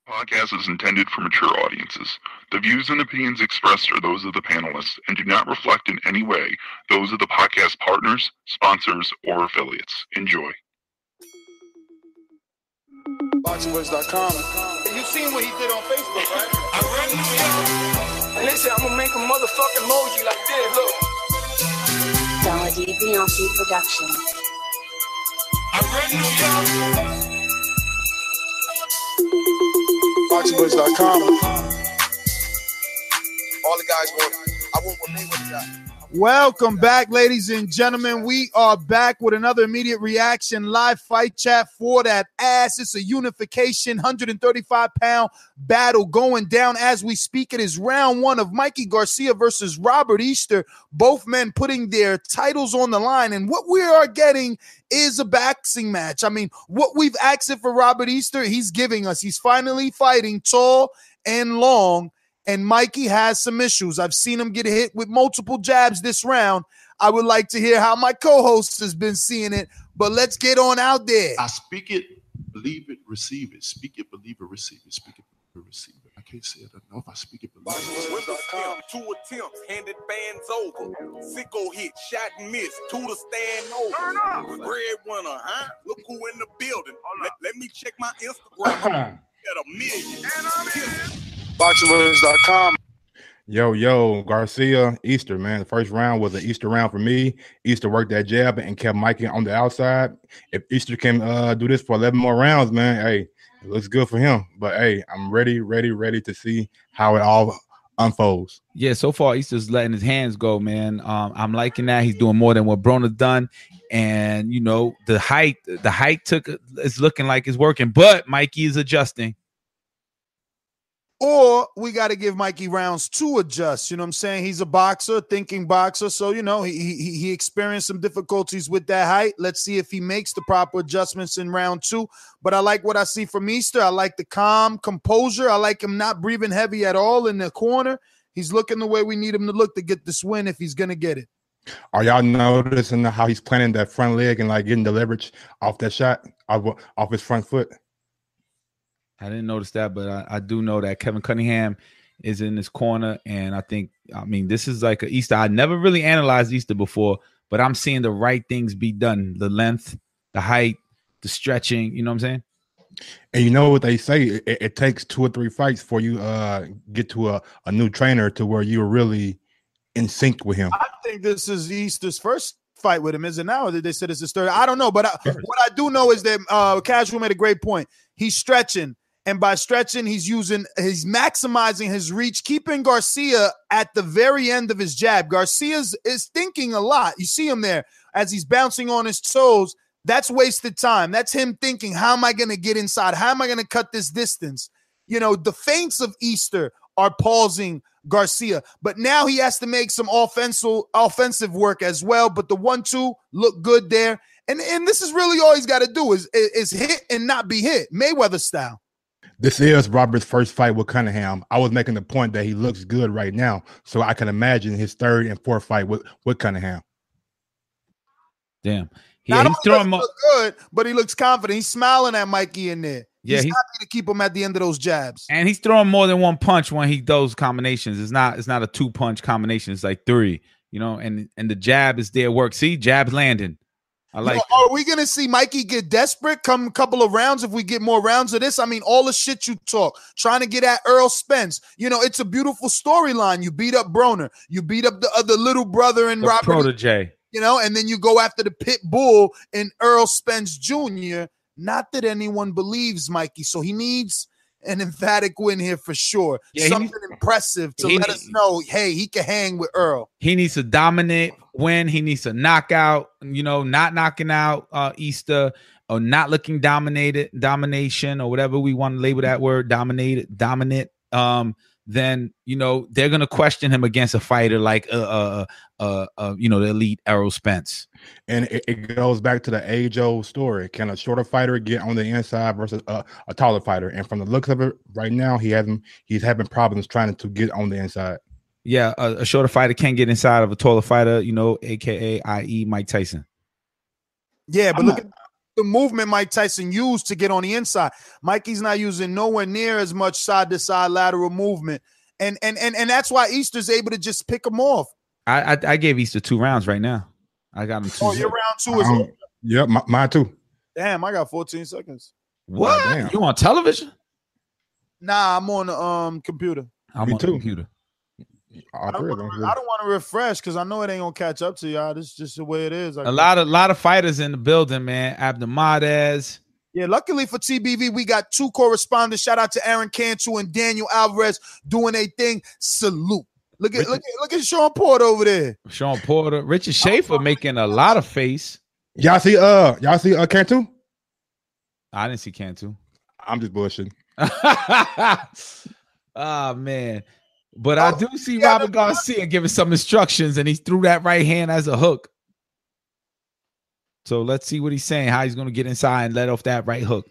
Podcast is intended for mature audiences. The views and opinions expressed are those of the panelists and do not reflect in any way those of the podcast partners, sponsors, or affiliates. Enjoy. BoxingWords.com. You seen what he did on Facebook, right? Listen, I'm gonna make a motherfucking emoji like this. Look. Daladi Bianchi Production. BoxingWords.com. All the guys want. I want what Mayweather got. Welcome back, ladies and gentlemen. We are back with another immediate reaction live fight chat for that ass. It's a unification 135-pound battle going down as we speak. It is round one of Mikey Garcia versus Robert Easter. Both men putting their titles on the line. And what we are getting is a boxing match. I mean, what we've asked for Robert Easter, he's giving us. He's finally fighting tall and long. And Mikey has some issues. I've seen him get hit with multiple jabs this round. I would like to hear how my co-host has been seeing it, but let's get on out there. I speak it, believe it, receive it. Speak it, believe it, receive it. Speak it, believe it, receive it. I can't say it enough. I speak it, believe it. Two attempts, handed bands over. Sicko hit, shot and miss. Two to stand over. Breadwinner, huh? Look who in the building. Let me check my Instagram. At a million. BoxingWords.com. Yo, Garcia, Easter, man. The first round was an Easter round for me. Easter worked that jab and kept Mikey on the outside. If Easter can do this for 11 more rounds, man, hey, it looks good for him. But, hey, I'm ready to see how it all unfolds. Yeah, so far Easter's letting his hands go, man. I'm liking that. He's doing more than what Broner's done. And, you know, the height is looking like it's working. But Mikey is adjusting. Or we got to give Mikey rounds to adjust. You know what I'm saying? He's a boxer, thinking boxer. So, you know, he experienced some difficulties with that height. Let's see if he makes the proper adjustments in round two. But I like what I see from Easter. I like the calm composure. I like him not breathing heavy at all in the corner. He's looking the way we need him to look to get this win if he's going to get it. Are y'all noticing how he's planning that front leg and like getting the leverage off that shot, off his front foot? I didn't notice that, but I do know that Kevin Cunningham is in this corner. And I mean, this is like an Easter. I never really analyzed Easter before, but I'm seeing the right things be done. The length, the height, the stretching, you know what I'm saying? And you know what they say, it takes 2 or 3 fights for you get to a new trainer to where you're really in sync with him. I think this is Easter's first fight with him, is it now? Or did they say this is third? I don't know, but what I do know is that Casual made a great point. He's stretching. And by stretching, he's maximizing his reach, keeping Garcia at the very end of his jab. Garcia is thinking a lot. You see him there as he's bouncing on his toes. That's wasted time. That's him thinking, how am I going to get inside? How am I going to cut this distance? You know, the feints of Easter are pausing Garcia, but now he has to make some offensive work as well. But the 1-2 look good there. And this is really all he's got to do is hit and not be hit, Mayweather style. This is Robert's first fight with Cunningham. I was making the point that he looks good right now, so I can imagine his third and fourth fight with Cunningham. Damn. He's throwing look good, but he looks confident. He's smiling at Mikey in there. He's happy to keep him at the end of those jabs. And he's throwing more than one punch when he does combinations. It's not a 2-punch combination. It's like 3, you know, and the jab is there work. See, jab's landing. I like. Are we gonna see Mikey get desperate come a couple of rounds if we get more rounds of this? I mean, all the shit you talk, trying to get at Earl Spence. You know, it's a beautiful storyline. You beat up Broner, you beat up the other little brother and Robert protege. You know, and then you go after the pit bull in Earl Spence Jr. Not that anyone believes Mikey, so he needs an emphatic win here for sure. Yeah, something impressive to let us know, hey, he can hang with Earl. He needs to dominate win. He needs to knock out, you know, not knocking out Easter or not looking domination or whatever we want to label that word, dominant. Then, you know, they're going to question him against a fighter like, you know, the elite Errol Spence. And it goes back to the age-old story. Can a shorter fighter get on the inside versus a taller fighter? And from the looks of it right now, he's having problems trying to get on the inside. Yeah, a shorter fighter can get inside of a taller fighter, you know, a.k.a. i.e. Mike Tyson. Yeah, but the movement Mike Tyson used to get on the inside. Mikey's not using nowhere near as much side to side lateral movement, and that's why Easter's able to just pick him off. I gave Easter 2 rounds right now. I got him 2. Oh, your round 2 is over? Yep, mine too. Damn, I got 14 seconds. What? Damn. You on television? Nah, I'm on the computer. I'm Me on too. the computer. I don't want to refresh because I know it ain't gonna catch up to y'all. This is just the way it is. A lot of fighters in the building, man. Abdelmadez. Yeah, luckily for TBV, we got 2 correspondents. Shout out to Aaron Cantu and Daniel Alvarez doing a thing. Salute. Look at Sean Porter over there. Sean Porter, Richard Schaefer making a lot of face. Y'all see Cantu? I didn't see Cantu. I'm just bullshitting. Oh man. But I do see Robert Garcia giving some instructions, and he threw that right hand as a hook. So let's see what he's saying, how he's going to get inside and let off that right hook.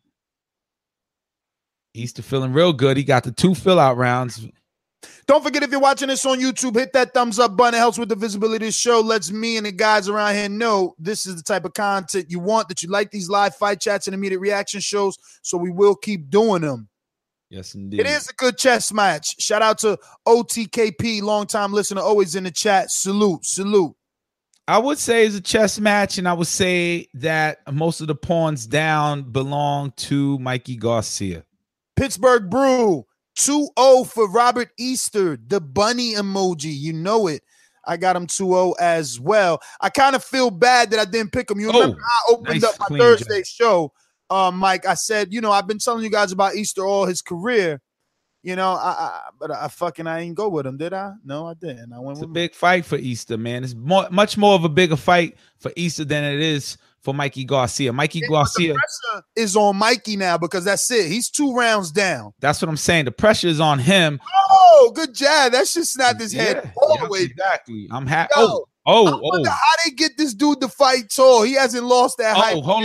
Easter feeling real good. He got the 2 fill-out rounds. Don't forget, if you're watching this on YouTube, hit that thumbs up button. It helps with the visibility of the show. Lets me and the guys around here know this is the type of content you want, that you like these live fight chats and immediate reaction shows, so we will keep doing them. Yes, indeed. It is a good chess match. Shout out to OTKP, longtime listener, always in the chat. Salute. I would say it's a chess match, and I would say that most of the pawns down belong to Mikey Garcia. Pittsburgh Brew, 2-0 for Robert Easter, the bunny emoji. You know it. I got him 2-0 as well. I kind of feel bad that I didn't pick him. You remember I opened up my Thursday show, Mike. I said, I've been telling you guys about Easter all his career. But I ain't go with him, did I? No, I didn't. I went It's with a big fight for Easter, man. It's much more of a bigger fight for Easter than it is for Mikey Garcia. Garcia the pressure is on Mikey now because that's it. He's 2 rounds down. That's what I'm saying. The pressure is on him. Oh, good jab. That shit snapped his head all the way exactly. I'm happy. I wonder how they get this dude to fight tall. He hasn't lost that height. Hold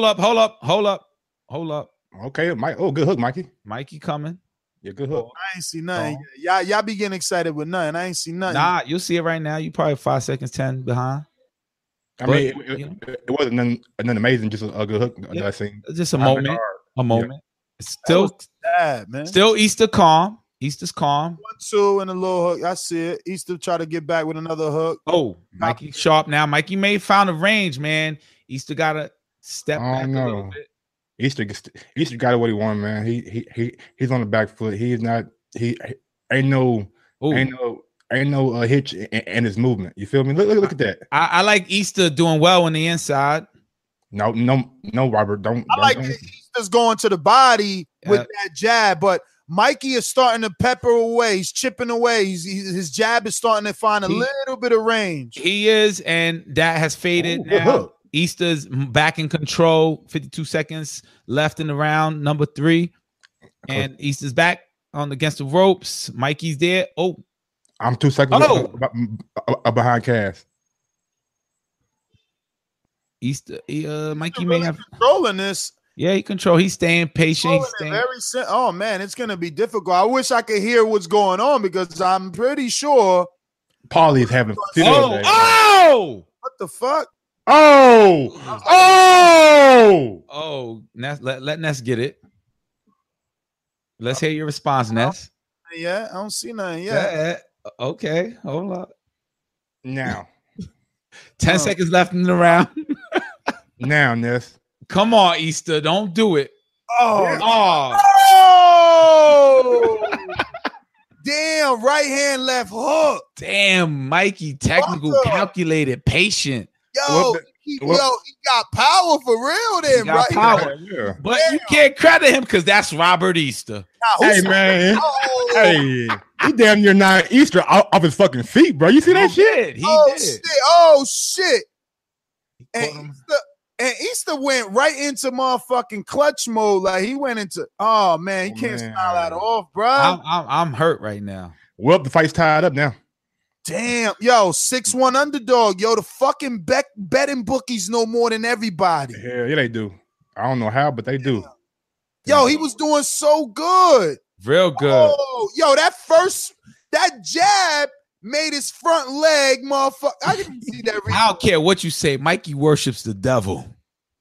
up. Okay, Mike. Oh, good hook, Mikey. Mikey coming. Yeah, good hook. I ain't see nothing. Y'all be getting excited with nothing. I ain't see nothing. Nah, you'll see it right now. You probably 5 seconds, 10 behind. I mean, it wasn't nothing amazing, just a good hook that I seen. Just a moment. A moment. Yeah. It's still bad, man. Still Easter calm. Easter's calm. 1-2 and a little hook. I see it. Easter try to get back with another hook. Oh, Mikey sharp now. Mikey may found a range, man. Easter gotta step back a little bit. Easter got what he wanted, man. He's on the back foot. He's not. He ain't no hitch in his movement. You feel me? Look at that. I like Easter doing well on the inside. No, Robert. Don't. Easter's going to the body with that jab, but Mikey is starting to pepper away. He's chipping away. His jab is starting to find a little bit of range. He is, and that has faded now. Easter's back in control. 52 seconds left in the round, number 3. And Easter's back against the ropes. Mikey's there. Oh. I'm 2 seconds behind Cass. Easter, Mikey may have controlling this. Yeah, he control. He's staying patient. Oh man, it's gonna be difficult. I wish I could hear what's going on because I'm pretty sure Paulie's having. Oh! What the fuck? Let Ness get it. Let's hear your response, Ness. Yeah, I don't see nothing yet. Okay, hold up. Now, 10 seconds left in the round. Now, Ness. Come on, Easter. Don't do it. Oh. Damn, right hand, left hook. Damn, Mikey, technical, calculated, patient. Yo, he got power for real then, right? Power. Yeah. But you can't credit him because that's Robert Easter. Hey, man. Hey, he damn near 9 Easter off his fucking feet, bro. You see that shit? He did. Shit. Oh, shit. And Easter went right into motherfucking clutch mode. Like he went into, man, he can't smile that off, bro. I'm hurt right now. Well, the fight's tied up now. Damn, yo, 6-1 underdog. Yo, the fucking betting bookies know more than everybody. Yeah, they do. I don't know how, but they do. Yo, he was doing so good. Real good. Oh, yo, that jab made his front leg, motherfucker. I didn't see that. I don't care what you say. Mikey worships the devil.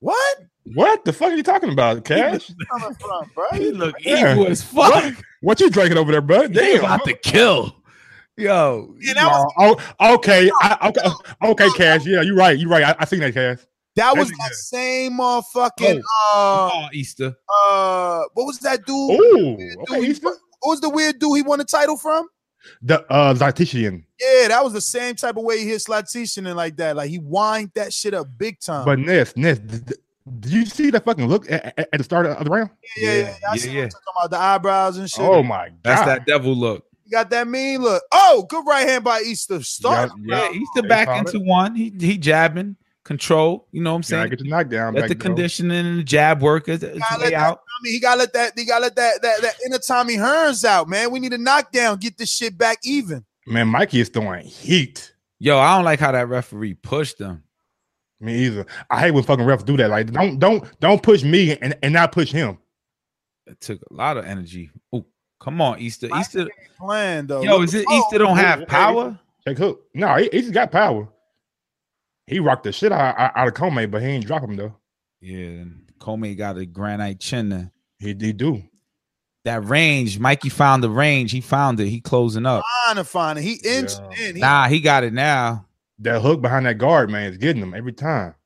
What? What the fuck are you talking about, Cash? Coming from, bro? He look Yeah. evil as fuck. What you drinking over there, bud? He Damn. about to kill. Yo, Yeah, that was Okay. Okay, Cash. Yeah, you're right. You're right. I seen that, Cash. that was That's that good. same motherfucking Easter. what was that dude? Ooh, Dude, okay, Easter. What was the weird dude he won the title from? The Zartitian. Yeah, that was the same type of way he hit Slatician and like that. Like he whined that shit up big time. But Ness, did you see that fucking look at the start of the round? yeah. I see what you're talking about the eyebrows and shit. Oh my god, That's that devil look. You got that mean look. Oh, good right hand by Easter. Start. Yeah, Easter They back called into one. He jabbing, control. You know what I'm Gotta saying? get the knockdown. Let back, the bro. conditioning and the jab work its Gotta way let that- out. I mean, he gotta let that inner Tommy Hearns out, man. We need a knockdown. Get this shit back even. Man, Mikey is throwing heat. Yo, I don't like how that referee pushed him. Me either. I hate when fucking refs do that. Like, don't push me and not push him. It took a lot of energy. Oh, come on, Easter. Easter. Plan though. Yo, is it Easter don't have power? Check hook. No, he's got power. He rocked the shit out of Comey, but he ain't drop him though. Yeah, Comey got a granite chin there. He do. That range, Mikey found the range. He found it. He closing up. Fine. He inched in. Nah, he got it now. That hook behind that guard, man, is getting him every time.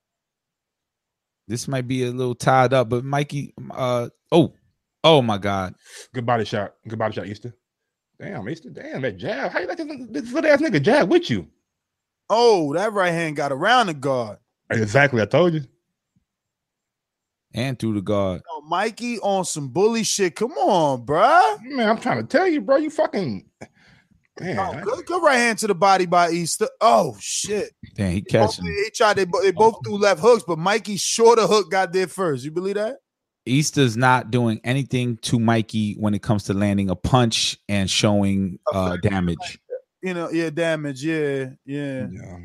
This might be a little tied up, but Mikey, oh my God. Good body shot. Easter. Damn, Easter. Damn, that jab. How you let this little ass nigga jab with you? Oh, that right hand got around the guard. Exactly. I told you. And through the guard. Yo, Mikey on some bully shit. Come on, bruh. Man, I'm trying to tell you, bro. You fucking. Man, Good right hand to the body by Easter. Oh shit. Damn, he catching. He tried. They both threw left hooks, but Mikey's shorter hook got there first. You believe that? Easter's not doing anything to Mikey when it comes to landing a punch and showing damage. You know, damage. Yeah.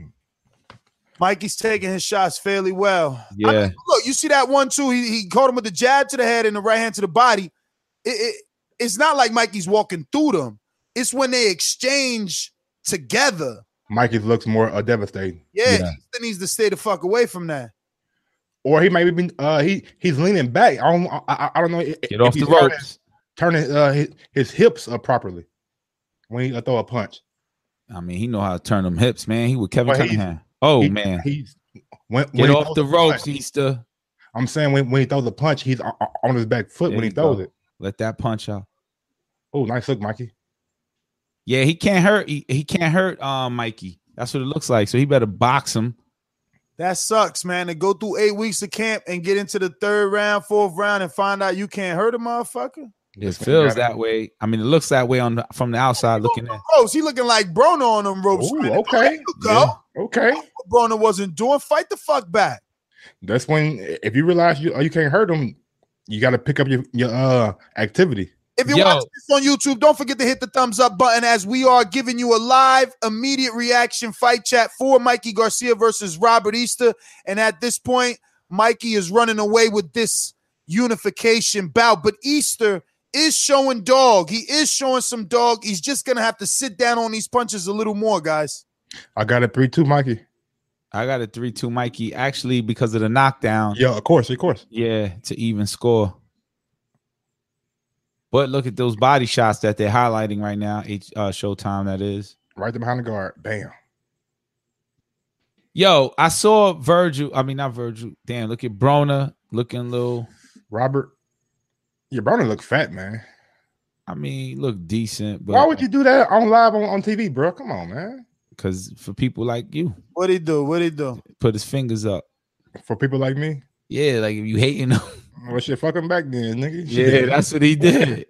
Mikey's taking his shots fairly well. Yeah. I mean, look, you see that one too. He caught him with the jab to the head and the right hand to the body. It's not like Mikey's walking through them. It's when they exchange together. Mikey looks more devastating. Yeah, Easter needs to stay the fuck away from that. Or he might be he's leaning back. I don't know. Get off the ropes. Turning his hips up properly when he throw a punch. I mean, he know how to turn them hips, man. He with Kevin Cunningham. Man. Get off the ropes, Easter. I'm saying when he throws the punch, he's on his back foot when he throws it. Let that punch out. Oh, nice hook, Mikey. Yeah, he can't hurt. He can't hurt Mikey. That's what it looks like. So he better box him. That sucks, man. To go through 8 weeks of camp and get into the 3rd round, 4th round, and find out you can't hurt a motherfucker. It feels that way. I mean, it looks that way from the outside looking in. Oh, he looking like Broner on them ropes. Ooh, okay. Okay. What Broner wasn't doing. Fight the fuck back. That's when, if you realize you can't hurt him, you got to pick up your activity. If you're watching this on YouTube, don't forget to hit the thumbs up button as we are giving you a live, immediate reaction fight chat for Mikey Garcia versus Robert Easter. And at this point, Mikey is running away with this unification bout. But Easter is showing dog. He is showing some dog. He's just going to have to sit down on these punches a little more, guys. I got a 3-2, Mikey. I got a 3-2, Mikey, actually, because of the knockdown. Yeah, of course. Yeah, to even score. But look at those body shots that they're highlighting right now. Showtime, that is. Right there behind the guard. Bam. Yo, I saw Virgil. I mean, not Virgil. Damn, look at Broner looking little. Robert. Your Broner look fat, man. I mean, look decent. But why would you do that on live on TV, bro? Come on, man. Because for people like you. What'd he do? Put his fingers up. For people like me? Yeah, like if you hating him. Well, shit, fuck him back then, nigga. Yeah, that's what he did.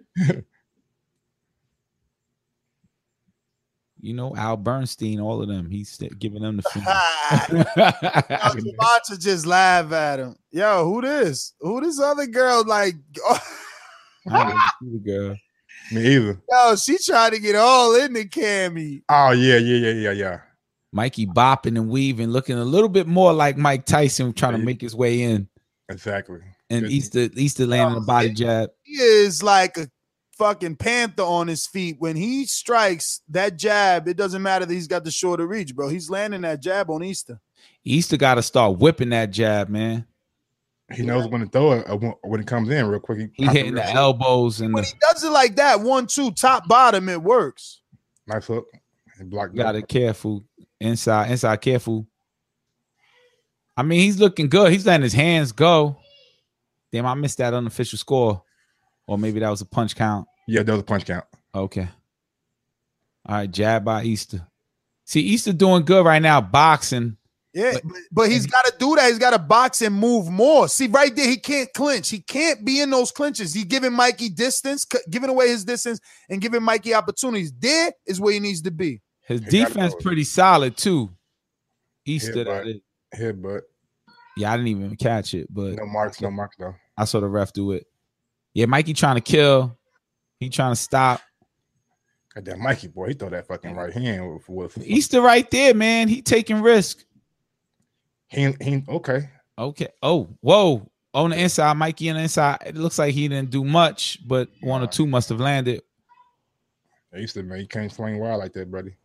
You know, Al Bernstein, all of them. He's giving them the finger. Javonta just laugh at him. Yo, who this? Who this other girl? Like, I don't see the girl. Me either. Yo, she tried to get all in the Cammy. Oh, yeah. Mikey bopping and weaving, looking a little bit more like Mike Tyson trying to make his way in. Exactly. And Easter landing a body jab. He is like a fucking panther on his feet. When he strikes that jab, it doesn't matter that he's got the shorter reach, bro. He's landing that jab on Easter. Easter got to start whipping that jab, man. He knows when to throw it when it comes in real quick. He hitting the elbows and When he does it like that, 1-2, top bottom, it works. nice hook. And block. got it careful. Inside careful. I mean, he's looking good. He's letting his hands go. Damn, I missed that unofficial score. Or maybe that was a punch count. Yeah, that was a punch count. Okay. All right, jab by Easter. See, Easter doing good right now, boxing. Yeah, but he's got to do that. He's got to box and move more. See, right there, he can't clinch. He can't be in those clinches. He's giving Mikey distance, giving away his distance, and giving Mikey opportunities. There is where he needs to be. His defense pretty solid, too. Easter, Headbutt. Yeah, I didn't even catch it, but no marks though. I saw the ref do it. Yeah, Mikey trying to kill. He trying to stop. Goddamn, Mikey boy, he throw that fucking right hand with Easter right there, man. He taking risk. He okay. Okay. Oh, whoa. On the inside, Mikey on the inside. It looks like he didn't do much, but one or two must have landed. Easter, man, you can't swing wild like that, buddy.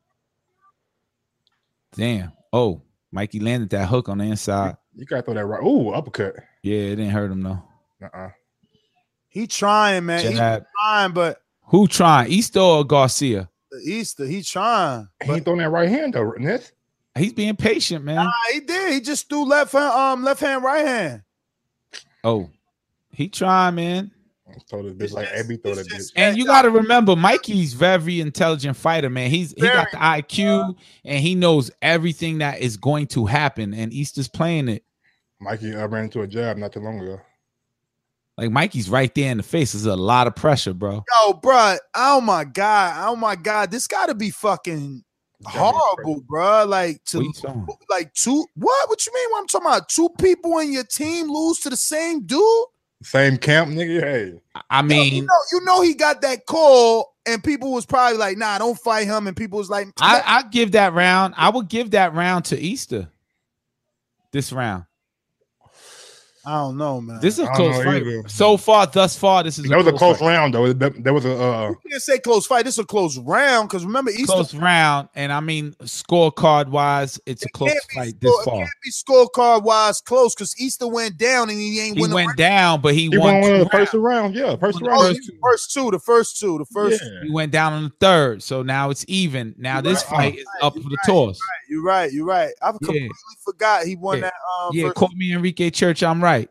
Damn. Oh, Mikey landed that hook on the inside. You gotta throw that right. Ooh, uppercut. Yeah, it didn't hurt him though. He trying, man. He trying, but who trying? Easter or Garcia? Easter. He trying. He ain't throwing that right hand though, Ness. He's being patient, man. Nah, he did. He just threw left hand, right hand. Oh, he trying, man. Throw this bitch like Abby throw that bitch. And you got to remember, Mikey's very intelligent fighter, man. He got the IQ and he knows everything that is going to happen. And Easter's playing it. Mikey ran into a jab not too long ago. Like Mikey's right there in the face. There's a lot of pressure, bro. Yo, bro. Oh my god. This got to be fucking horrible, bro. Like two. What you mean? What I'm talking about? Two people in your team lose to the same dude. Same camp, nigga. Hey, I mean, you know, he got that call, and people was probably like, "Nah, don't fight him." And people was like, "I give that round. I would give that round to Easter. This round." I don't know, man. This is a close fight. Thus far, this is that was a close round, though. There was a. You can't say close fight. This is a close round because remember, Easter close round, and I mean scorecard wise, it's a close fight this far. It can't be scorecard wise close because Easter went down and he ain't. He went down, but he won the first round. Yeah, first round. The first two. Yeah. He went down on the third, so now it's even. Now this fight is up for the toss. You're right. I completely forgot he won that. Yeah, call me Enrique Church. I'm right.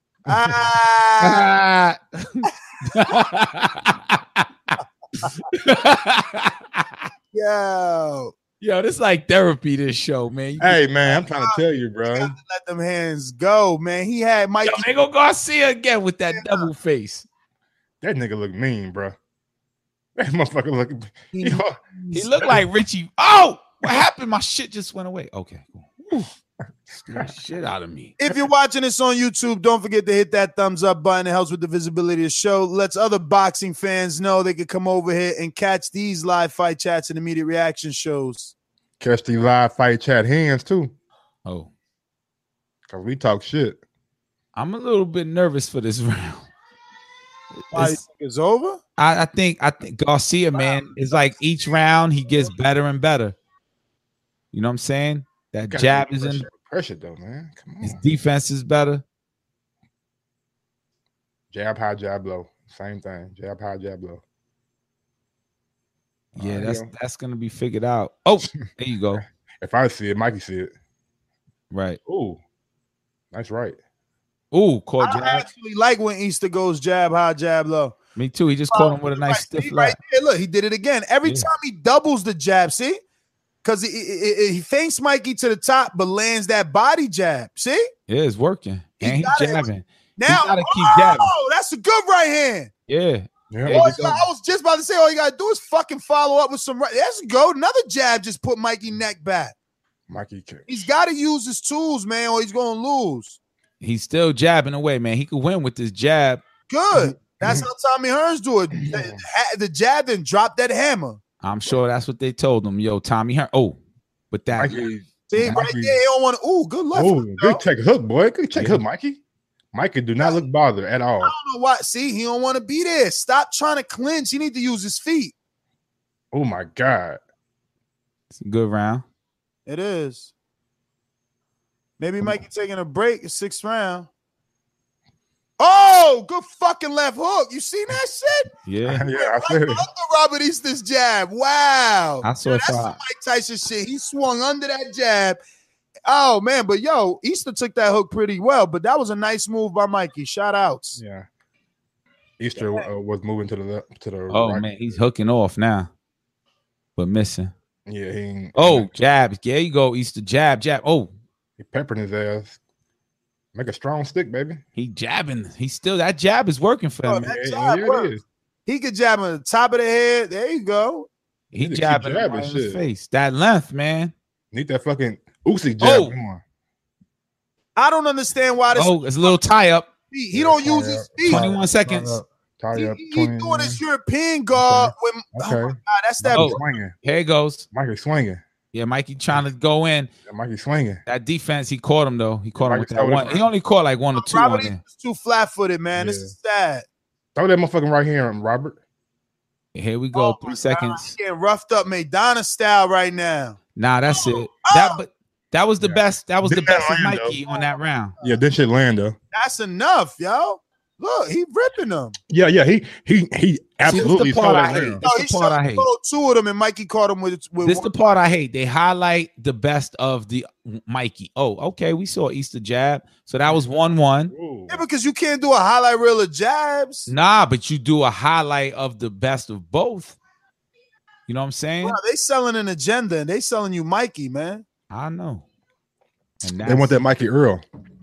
Yo, this is like therapy. This show, man. Hey, man, I'm trying to tell you, bro. Let them hands go, man. He had Mikey. They go Garcia again with that double face. That nigga look mean, bro. That motherfucker look. He looked like Richie. Oh, what happened? My shit just went away. Okay, cool. Scared shit out of me. If you're watching this on YouTube, don't forget to hit that thumbs up button. It helps with the visibility of the show. Lets other boxing fans know they can come over here and catch these live fight chats and immediate reaction shows. Catch these live fight chat hands too. Oh, because we talk shit. I'm a little bit nervous for this round. It's over. I think Garcia, man, is like each round he gets better and better. You know what I'm saying? That jab is in pressure though, man. Come on. His defense is better. Jab high, jab low. Same thing. Jab high, jab low. Yeah, that's gonna be figured out. Oh, there you go. If I see it, Mikey see it. Right. Ooh, that's right. Ooh, caught jab. I actually like when Easter goes jab high, jab low. Me too. He just caught him with a nice stiff left. Right, look, he did it again. Every time he doubles the jab, see? Because he feints Mikey to the top, but lands that body jab. See? Yeah, it's working. And he's jabbing. Now, gotta keep jabbing. Oh, that's a good right hand. Yeah. I was just about to say, all you got to do is fucking follow up with some right. Let's go. Another jab just put Mikey neck back. He's got to use his tools, man, or he's going to lose. He's still jabbing away, man. He could win with this jab. Good. That's how Tommy Hearns do it. The jab then drop that hammer. I'm sure that's what they told him. Yo, Tommy Hearns. Oh, but that. See, right there, he don't want to. Ooh, good luck. Oh, good check hook, boy. Good check hook, Mikey. Mikey do not look bothered at all. I don't know why. See, he don't want to be there. Stop trying to clinch. He need to use his feet. Oh, my God. It's a good round. It is. Maybe Mikey taking a break. 6th round. Oh, good fucking left hook. You seen that shit? Yeah, Yeah, I said it. Under Robert Easter's jab. Wow. I saw Yo, it. that's some Mike Tyson shit. He swung under that jab. Oh man, but yo, Easter took that hook pretty well. But that was a nice move by Mikey. Shout outs. Yeah. Easter was moving to the left, to the Oh right. man, he's hooking off now, but missing. Yeah, he Jab. There you go, Easter. Jab. Oh, he peppering his ass. Make a strong stick, baby. he jabbing. He's still that jab is working for Oh, him. that Yeah, jab it works. is. He could jab on the top of the head. There you go. He Need to keep jabbing jabbing right in his shit. face. That length, man. Need that fucking Usyk jab Oh. on. I don't understand why this. Oh, it's a little tie up. He don't use his feet. 21 seconds. Tie up. He 20, doing his European guard. With, Okay. Oh my God, that's that. Oh. swinging. Here it goes. Mikey swinging. Yeah, Mikey trying to go in. Yeah, Mikey swinging. That defense, he caught him though. He caught him Mikey with that stole it one. from He only caught like 1 or 2 Robert on there. Easter's too flat-footed, man. This Yeah. is sad. Throw that motherfucking right here, Robert. Here we go. Oh, 3 my seconds. God, he getting roughed up, Madonna style right now. Nah, that's it. That was the best. That was the Didn't that best of land, Mikey on that round. Yeah, this shit land though. That's enough, yo. Look, he ripping them. Yeah, he absolutely part stole I that hate. round. That's He the part I hate. showed 2 of them, and Mikey caught him with This one. the part I hate. They highlight the best of the Mikey. Oh, okay. We saw Easter jab. So that was 1-1. Ooh. Yeah, because you can't do a highlight reel of jabs. Nah, but you do a highlight of the best of both. You know what I'm saying? Bro, they selling an agenda, and they selling you Mikey, man. I know. And They want that Mikey Earl.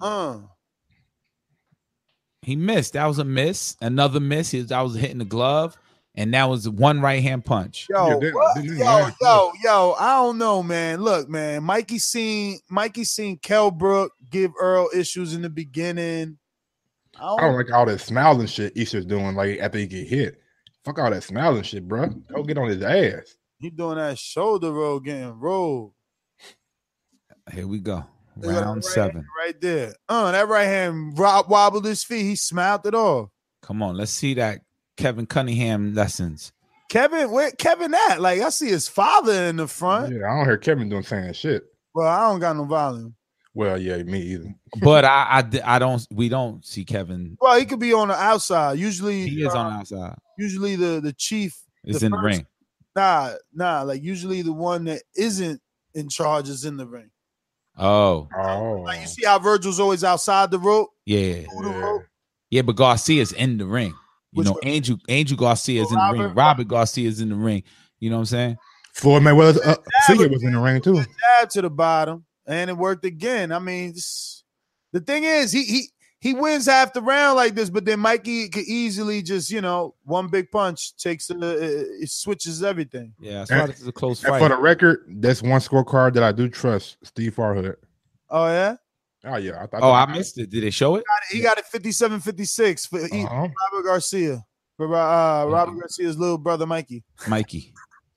He missed. That was a miss. Another miss. That was hitting the glove. And that was one right hand punch. Yo, Yeah, didn't land. yo, I don't know, man. Look, man, Mikey seen Kell Brook give Earl issues in the beginning. I don't like all that smiling shit Easter's doing like after he get hit. Fuck all that smiling shit, bro. Go get on his ass. He doing that shoulder roll, getting rolled. Here we go. Look at that Round right 7. hand right there. That right hand wobbled his feet. He smiled it off. Come on. Let's see that Kevin Cunningham lessons. Kevin, where Kevin at? Like, I see his father in the front. Yeah, I don't hear Kevin doing saying shit. Well, I don't got no volume. Well, yeah, me either. But I don't. We don't see Kevin. Well, he could be on the outside. Usually, He is on the outside. Usually, the chief Is the in the first- ring. Nah. Like usually, the one that isn't in charge is in the ring. Oh, Like you see how Virgil's always outside the rope. yeah, Through the rope. yeah. But Garcia's in the ring. You Which know, one? Angel Garcia is in the ring. Robert Garcia is in the ring. You know what I'm saying? Floyd Mayweather's Senior was in the ring too. Jab to the bottom, and it worked again. I mean, the thing is, he wins half the round like this, but then Mikey could easily just one big punch takes it switches everything. Yeah, that's why this is a close And fight. for the record, that's one scorecard that I do trust. Steve Farhood. Oh yeah, Oh yeah, I missed it. Did they show it? he got it 57-56 for Robert Garcia. For Robert Garcia's little brother Mikey. Mickey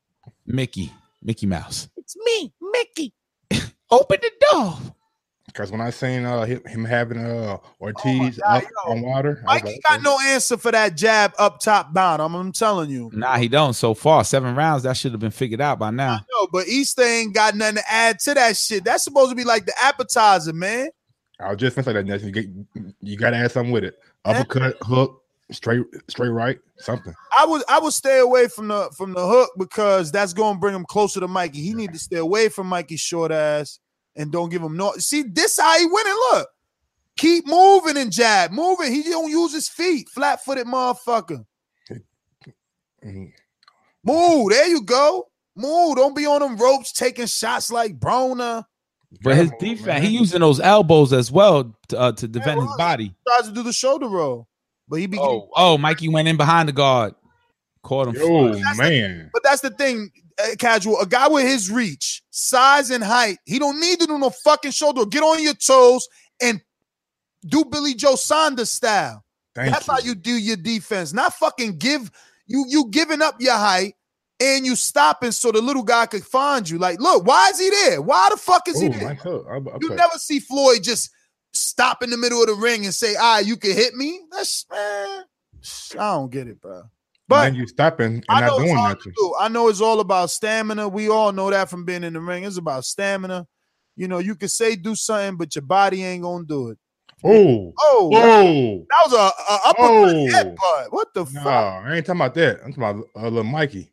Mouse. It's me, Mickey. Open the door. Because when I seen him having Ortiz God, up on water, I was Mikey like, got no answer for that jab up top bottom. I'm telling you. Nah, he don't. So far, 7 rounds. That should have been figured out by now. No, but Easter ain't got nothing to add to that shit. That's supposed to be like the appetizer, man. I was just gonna say that. Nelson. You got to add something with it. Uppercut, hook, straight right, something. I would stay away from the hook because that's going to bring him closer to Mikey. He need to stay away from Mikey's short ass and don't give him no. See, this how he winning. Look, keep moving and jab, moving. He don't use his feet. Flat footed motherfucker. Mm-hmm. Move. There you go. Move. Don't be on them ropes taking shots like Broner. But his defense, he using those elbows as well to defend his body. Tries to do the shoulder roll, but he be. Oh, Mikey went in behind the guard, caught him. Oh man! But that's the thing, Casual. A guy with his reach, size, and height, he don't need to do no fucking shoulder. Get on your toes and do Billy Joe Saunders style. That's how you do your defense. Not fucking give you giving up your height and you stopping so the little guy could find you. Like, look, why is he there? Why the fuck is he there? Nice hook. You never see Floyd just stop in the middle of the ring and say, you can hit me. That's man, I don't get it, bro. But you stopping and I know not doing nothing. I know it's all about stamina. We all know that from being in the ring. It's about stamina. You know, you can say do something, but your body ain't gonna do it. Oh, Oh, oh, that was a upper Oh. headbutt. What the no, fuck? I ain't talking about that. I'm talking about little Mikey.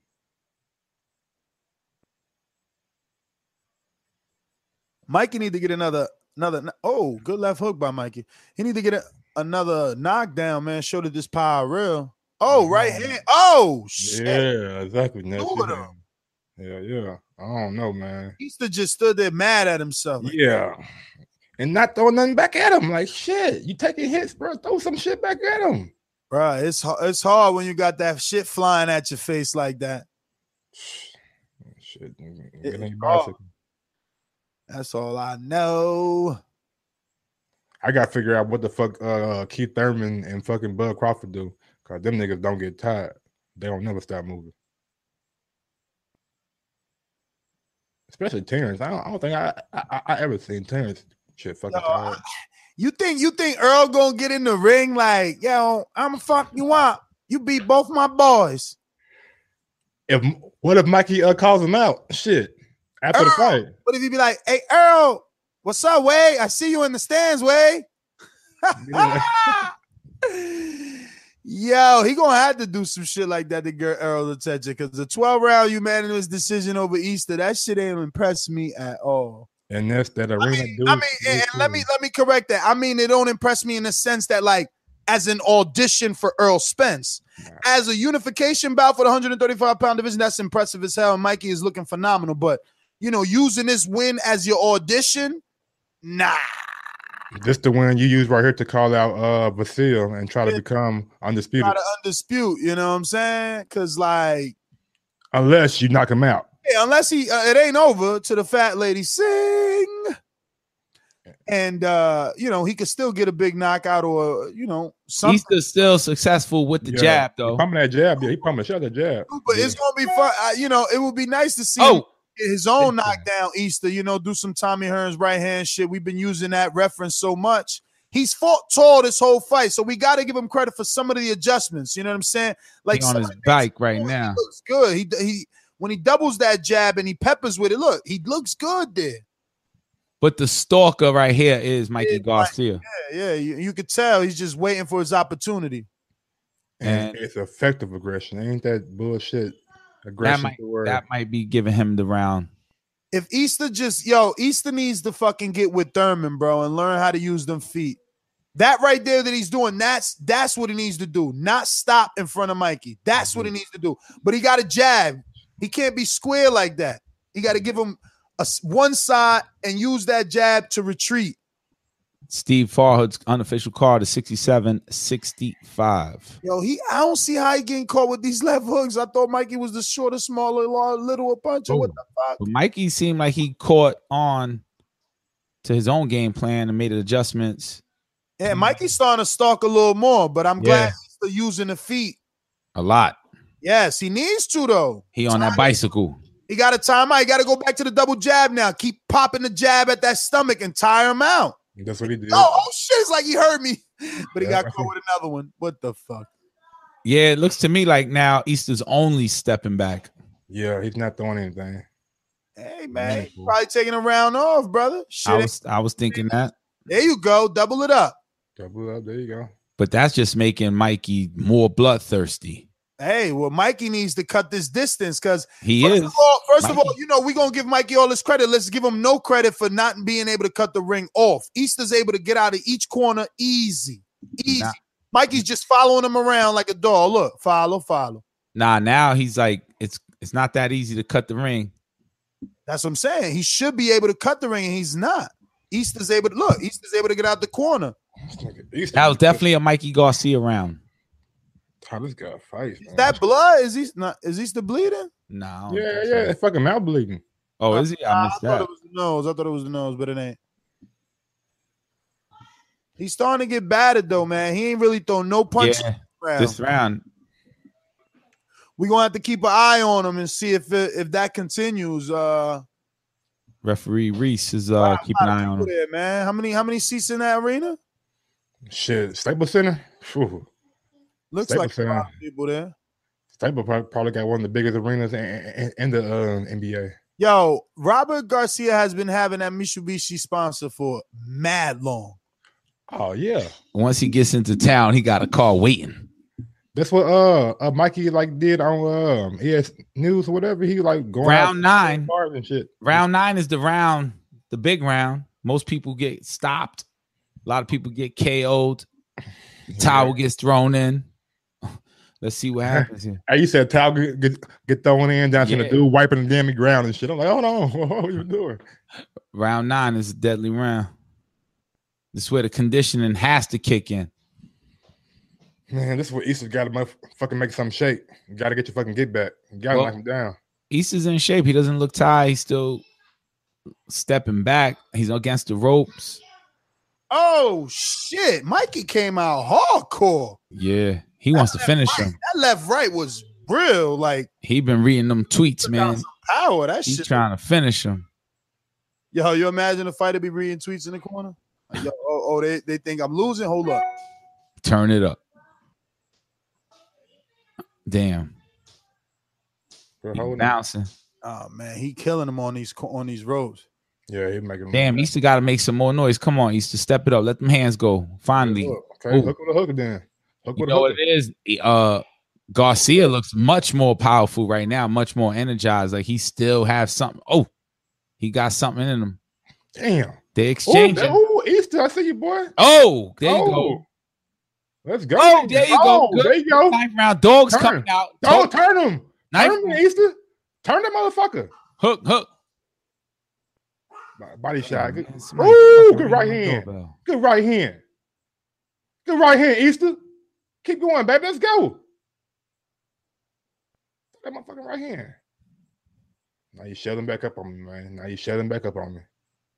Mikey need to get another. Oh, good left hook by Mikey. He need to get another knockdown, man. Show that this power real. Oh, right hand. Oh shit. Yeah, exactly. Ness. Two of them. Yeah. I don't know, man. Easter just stood there mad at himself. Like, Yeah. And not throwing nothing back at him. Like, shit, you taking hits, bro. Throw some shit back at him. bro, it's hard when you got that shit flying at your face like that. Shit. It- Get on your oh. bicycle. That's all I know. I got to figure out what the fuck Keith Thurman and fucking Bud Crawford do. Because them niggas don't get tired. They don't never stop moving. Especially Terrence. I don't think I ever seen Terrence shit fucking tired. You think Earl gonna get in the ring like, yo, I'm a fuck you up. You beat both my boys. What if Mikey calls him out? Shit. After the fight. What if he be like, hey, Earl, what's up, Way? I see you in the stands, Way. Yo, he gonna have to do some shit like that to get Earl's attention because the 12-round unanimous decision over Easter, that shit ain't impress me at all. And that's that arena dude. And let me correct that. I mean, it don't impress me in the sense that, like, as an audition for Earl Spence. As a unification bout for the 135-pound division, that's impressive as hell. And Mikey is looking phenomenal. But, you know, using this win as your audition, nah. This the one you use right here to call out Vasil and try to become undisputed. Try to undispute, you know what I'm saying? Because, like, unless you knock him out. Yeah, unless it ain't over to the fat lady sing. And, you know, he could still get a big knockout or, you know, something. He's still successful with the jab, though. He pumping that jab. Yeah, he pumping shot that jab. But it's going to be fun. You know, it would be nice to see him get his own knockdown, Easter, you know, do some Tommy Hearns right hand shit. We've been using that reference so much. He's fought tall this whole fight, so we got to give him credit for some of the adjustments. You know what I'm saying? Like on his bike right now. He looks good. He when he doubles that jab and he peppers with it, look, he looks good there. But the stalker right here is Mikey Garcia. Yeah, you could tell he's just waiting for his opportunity. And it's effective aggression. Ain't that bullshit aggression? That might be giving him the round. If Easter Easter needs to fucking get with Thurman, bro, and learn how to use them feet. That right there that he's doing, that's what he needs to do. Not stop in front of Mikey. That's what he needs to do. But he got to jab. He can't be square like that. He got to give him one side and use that jab to retreat. Steve Farhood's unofficial card is 67-65. Yo, I don't see how he getting caught with these left hooks. I thought Mikey was the shorter, smaller, littler puncher. What the fuck? But Mikey seemed like he caught on to his own game plan and made adjustments. Yeah, Mikey's starting to stalk a little more, but I'm glad he's still using the feet. A lot. Yes, he needs to, though. He on that bicycle. He got to time out. He got to go back to the double jab now. Keep popping the jab at that stomach and tire him out. That's what he did. Oh shit, it's like he heard me. But he got caught with another one. What the fuck? Yeah, it looks to me like now Easter's only stepping back. Yeah, he's not throwing anything. Hey, man, he's probably taking a round off, brother. Shit. I was thinking that. There you go. Double it up. Double it up. There you go. But that's just making Mikey more bloodthirsty. Hey, well, Mikey needs to cut this distance because first of all, you know, we're going to give Mikey all his credit. Let's give him no credit for not being able to cut the ring off. Easter's able to get out of each corner easy. Nah. Mikey's just following him around like a dog. Look, follow. Nah, now he's like, it's not that easy to cut the ring. That's what I'm saying. He should be able to cut the ring, and he's not. Easter's able to get out the corner. That was definitely a Mikey Garcia round. How this guy fights, man. Is that blood? Is he still bleeding? No. Yeah. It's fucking mouth bleeding. Oh, is he? I missed that. I thought it was the nose, but it ain't. He's starting to get battered though, man. He ain't really throwing no punches this round. We're gonna have to keep an eye on him and see if that continues. Referee Reese is keeping an eye on him. There, man. How many seats in that arena? Shit, Staples Center. Whew. Looks like a lot of people there. Staples probably got one of the biggest arenas in the NBA. Yo, Robert Garcia has been having that Mitsubishi sponsor for mad long. Oh yeah. Once he gets into town, he got a car waiting. That's what Mikey like did on ES News or whatever. He like going Round out 9. and shit. Round 9 is the big round. Most people get stopped. A lot of people get KO'd. The towel gets thrown in. Let's see what happens here. Hey, you said towel get thrown in down to the Yeah. dude wiping the damn ground and shit. I'm like, hold on, what are you doing? Round 9 is a deadly round. This is where the conditioning has to kick in. Man, this is where Easter got to fucking make something shake. You got to get your fucking get back. You got to knock him down. Easter's in shape. He doesn't look tired. He's still stepping back. He's against the ropes. Oh shit! Mikey came out hardcore. Yeah, he wants to finish him. That left right was real. Like He been reading them tweets, man. power. That He's shit. trying to finish him. Yo, you imagine a fighter be reading tweets in the corner? Yo, they think I'm losing. Hold up. Turn it up. Damn. He bouncing. Oh man, he killing them on these ropes. Yeah, he's making. Damn, Easter got to make some more noise. Come on, Easter, step it up. Let them hands go. Finally. Okay, Ooh. hook with a hooker then. Hook You with know a what hooker. it is? Garcia looks much more powerful right now, much more energized. Like he still has something. Oh, he got something in him. Damn. They exchanging. Oh, Easter, I see you, boy. Oh, there you go. Let's go. Oh, there you go. Good. There you go. 9th round. Dogs Turn. coming out. Oh, turn him. Ninth Turn him, Easter. Turn that motherfucker. Hook. Body shot. Good. Man, somebody Ooh, fucking good right ring the hand. doorbell. Good right hand. Good right hand, Easter. Keep going, baby. Let's go. That motherfucking right hand. Now you shutting back up on me, man. Now you shutting back up on me.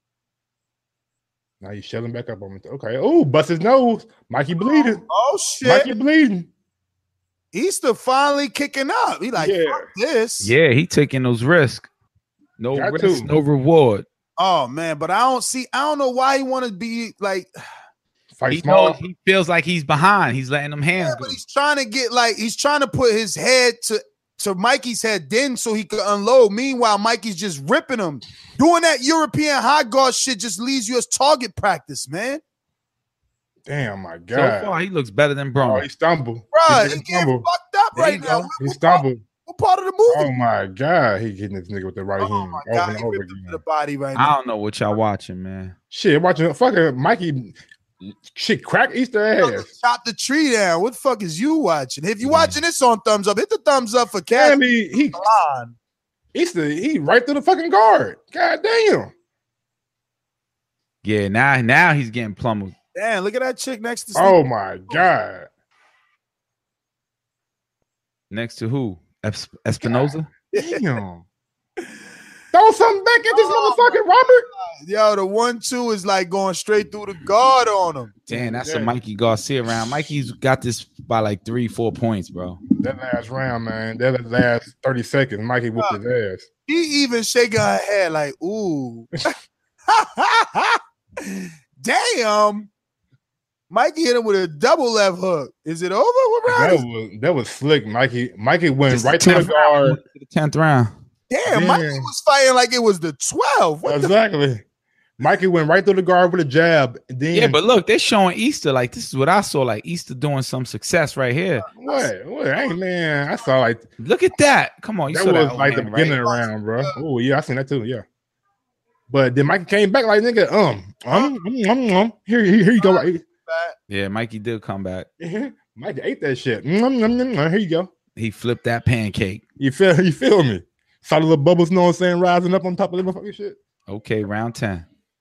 Okay. Oh, bust his nose. Mikey bleeding. Oh shit! Mikey bleeding. Easter finally kicking up. He like, Yeah. fuck this. Yeah, he taking those risks. No Got risk, to. no reward. Oh man, but I don't know why he want to be like. Fight He small. knows, he feels like he's behind. He's letting them hands Yeah, go. but he's trying to get he's trying to put his head to Mikey's head then so he could unload. Meanwhile, Mikey's just ripping him. Doing that European high guard shit just leaves you as target practice, man. Damn, my So God. far, he looks better than Oh, Bruno. he stumbled. Bruh, He he did getting stumble. fucked up There right you now. go. He stumbled. What part of the movie? Oh my God, he hitting this nigga with the right Oh hand my over God, and he over ripped him to again. the body right I now. don't know what y'all watching, man. Shit, watching fucking Mikey shit crack Easter ass. Chop the tree down. What the fuck is you watching? If you watching this on thumbs up, hit the thumbs up for Cash. Damn, he Come on. Easter, he right through the fucking guard. God damn. Yeah, now he's getting plummeled. Damn, look at that chick next to Oh my God. Next to who? Espinoza? Damn. Throw something back at this motherfucker, Robert. Yo, the 1-2 is like going straight through the guard on him. Damn, that's a Yeah. Mikey Garcia round. Mikey's got this by like 3-4 points, bro. That last round, man. That last 30 seconds, Mikey whooped his ass. She even shaking her head like, ooh. Damn. Mikey hit him with a double left hook. Is it over? What round is it? That was slick, Mikey. Mikey went This right is the to the 10th round. guard. The 10th round. Damn, Mikey was fighting like it was the 12. What the Exactly. Mikey went right through the guard with a jab. And then Yeah, but look, they're showing Easter. Like, this is what I saw. Like, Easter doing some success right here. what? Hey man, I saw like Look at that. Come on. You that saw was that like the overhand, beginning of the round, bro. Oh yeah, I seen that too. Yeah. But then Mikey came back like nigga, here you go. Right. Yeah, Mikey did come back. Mikey ate that shit. Here you go. He flipped that pancake. You feel me? Saw the little bubbles, know what I'm saying, rising up on top of the motherfucking shit. Okay, round 10.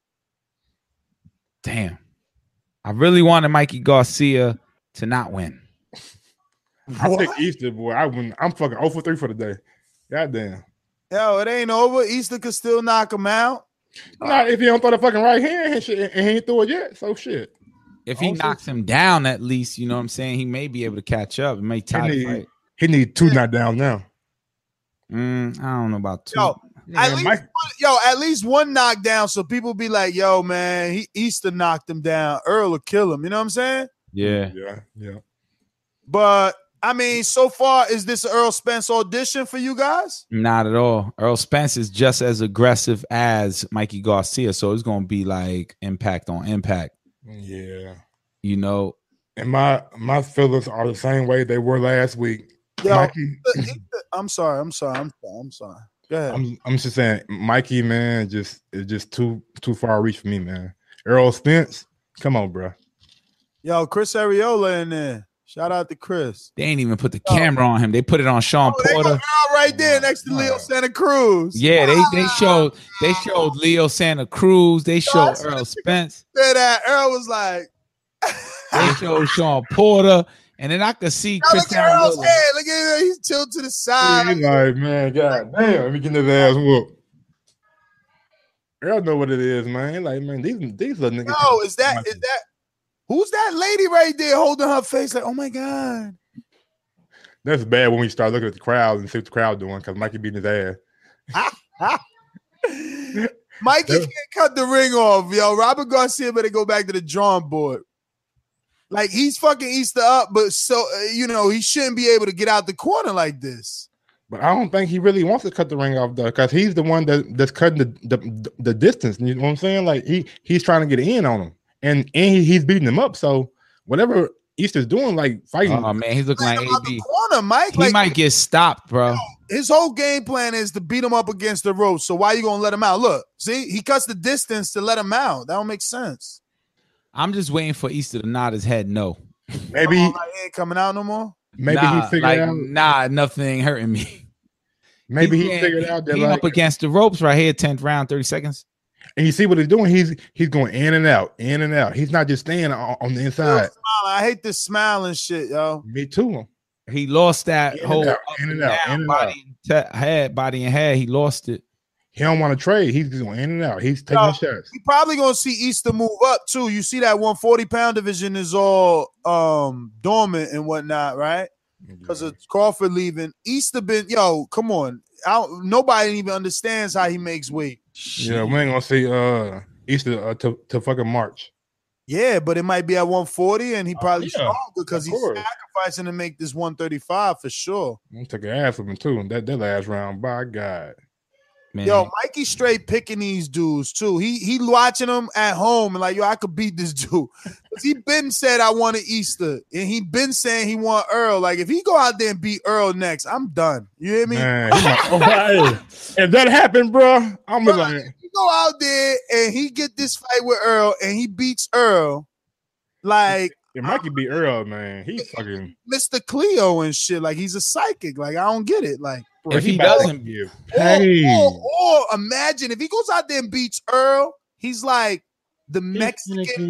Damn. I really wanted Mikey Garcia to not win. I picked Easter, boy. I'm fucking 0 for 3 for the day. Goddamn. Yo, it ain't over. Easter could still knock him out. Not if he don't throw the fucking right hand and shit, and he ain't throw it yet. So shit. If he Also- knocks him down, at least, you know what I'm saying, he may be able to catch up. It may tie the fight. He need 2 knockdowns now. I don't know about 2. Yo, Man, at least one knockdown, so people be like, yo, man, Easter knocked him down. Earl will kill him. You know what I'm saying? Yeah. Yeah. But I mean, so far, is this an Earl Spence audition for you guys? Not at all. Earl Spence is just as aggressive as Mikey Garcia, so it's going to be like impact on impact. Yeah. You know, And my feelings are the same way they were last week. Yo, Mikey, I'm sorry. Go ahead. I'm just saying, Mikey, man, it's just too far reach for me, man. Earl Spence, come on, bro. Yo, Chris Ariola in there. Shout out to Chris. they ain't even put the camera on him. They put it on Sean They Porter. go right there next to Leo Santa Cruz. Yeah, they showed Leo Santa Cruz. They showed Earl Spence. Say that Earl was like, They showed Sean Porter, and then I could see "Yo, Chris look at Earl's Ariola. head. Look at him. He's tilted to the side. He's like, man, god damn, let me get his ass whooped. Earl know what it is, man. Like, man, these little niggas. Yo, is that who's that lady right there holding her face like, oh my God? That's bad when we start looking at the crowd and see what the crowd doing because Mikey beating his ass. Mikey can't cut the ring off, yo. Robert Garcia better go back to the drawing board. Like, he's fucking Easter up, but so he shouldn't be able to get out the corner like this. But I don't think he really wants to cut the ring off though, because he's the one that's cutting the distance. You know what I'm saying? Like he's trying to get in on him, and he's beating him up. So whatever Easter's doing, like fighting. Oh man, he's looking like Out the AB. corner, Mike. He might get stopped, bro. His whole game plan is to beat him up against the ropes. So why you gonna let him out? Look, see, he cuts the distance to let him out. That don't make sense. I'm just waiting for Easter to nod his head no. Maybe He ain't coming out no more. maybe Nah, he figured like, out. nah, nothing ain't hurting me. Maybe he can't- figured out that he like, up against the ropes right here, 10th round, 30 seconds. and you see what he's doing. He's going in and out, in and out. He's not just staying on the inside. I hate this smiling shit, yo. Me too. He lost that In and whole out, up in and and out, down in and body and head. He lost it. He don't want to trade. He's going in and out. He's taking Yo, shots. You probably gonna see Easter move up too. You see that 140-pound division is all dormant and whatnot, right? Because of Crawford leaving. Easter come on. Nobody even understands how he makes weight. Yeah, we ain't gonna see Easter to fucking March. Yeah, but it might be at 140, and he probably yeah, stronger because of he's course. sacrificing to make this 135 for sure. I took an ass from him too. That last round, by God. Man. Yo, Mikey straight picking these dudes too. He watching them at home and like, yo, I could beat this dude. Cause he been said I wanted Easter, and he been saying he want Earl. Like, if he go out there and beat Earl next, I'm done. You hear me? Man, he's like, oh, hey, if that happened, bro, I'm Bro, like, if he go out there and he get this fight with Earl and he beats Earl, like it might be Earl, man. He's fucking. Mr. Cleo and shit. Like, he's a psychic. Like, I don't get it. Like, if he about to doesn't give or, pain. or imagine if he goes out there and beats Earl, he's like the Mexican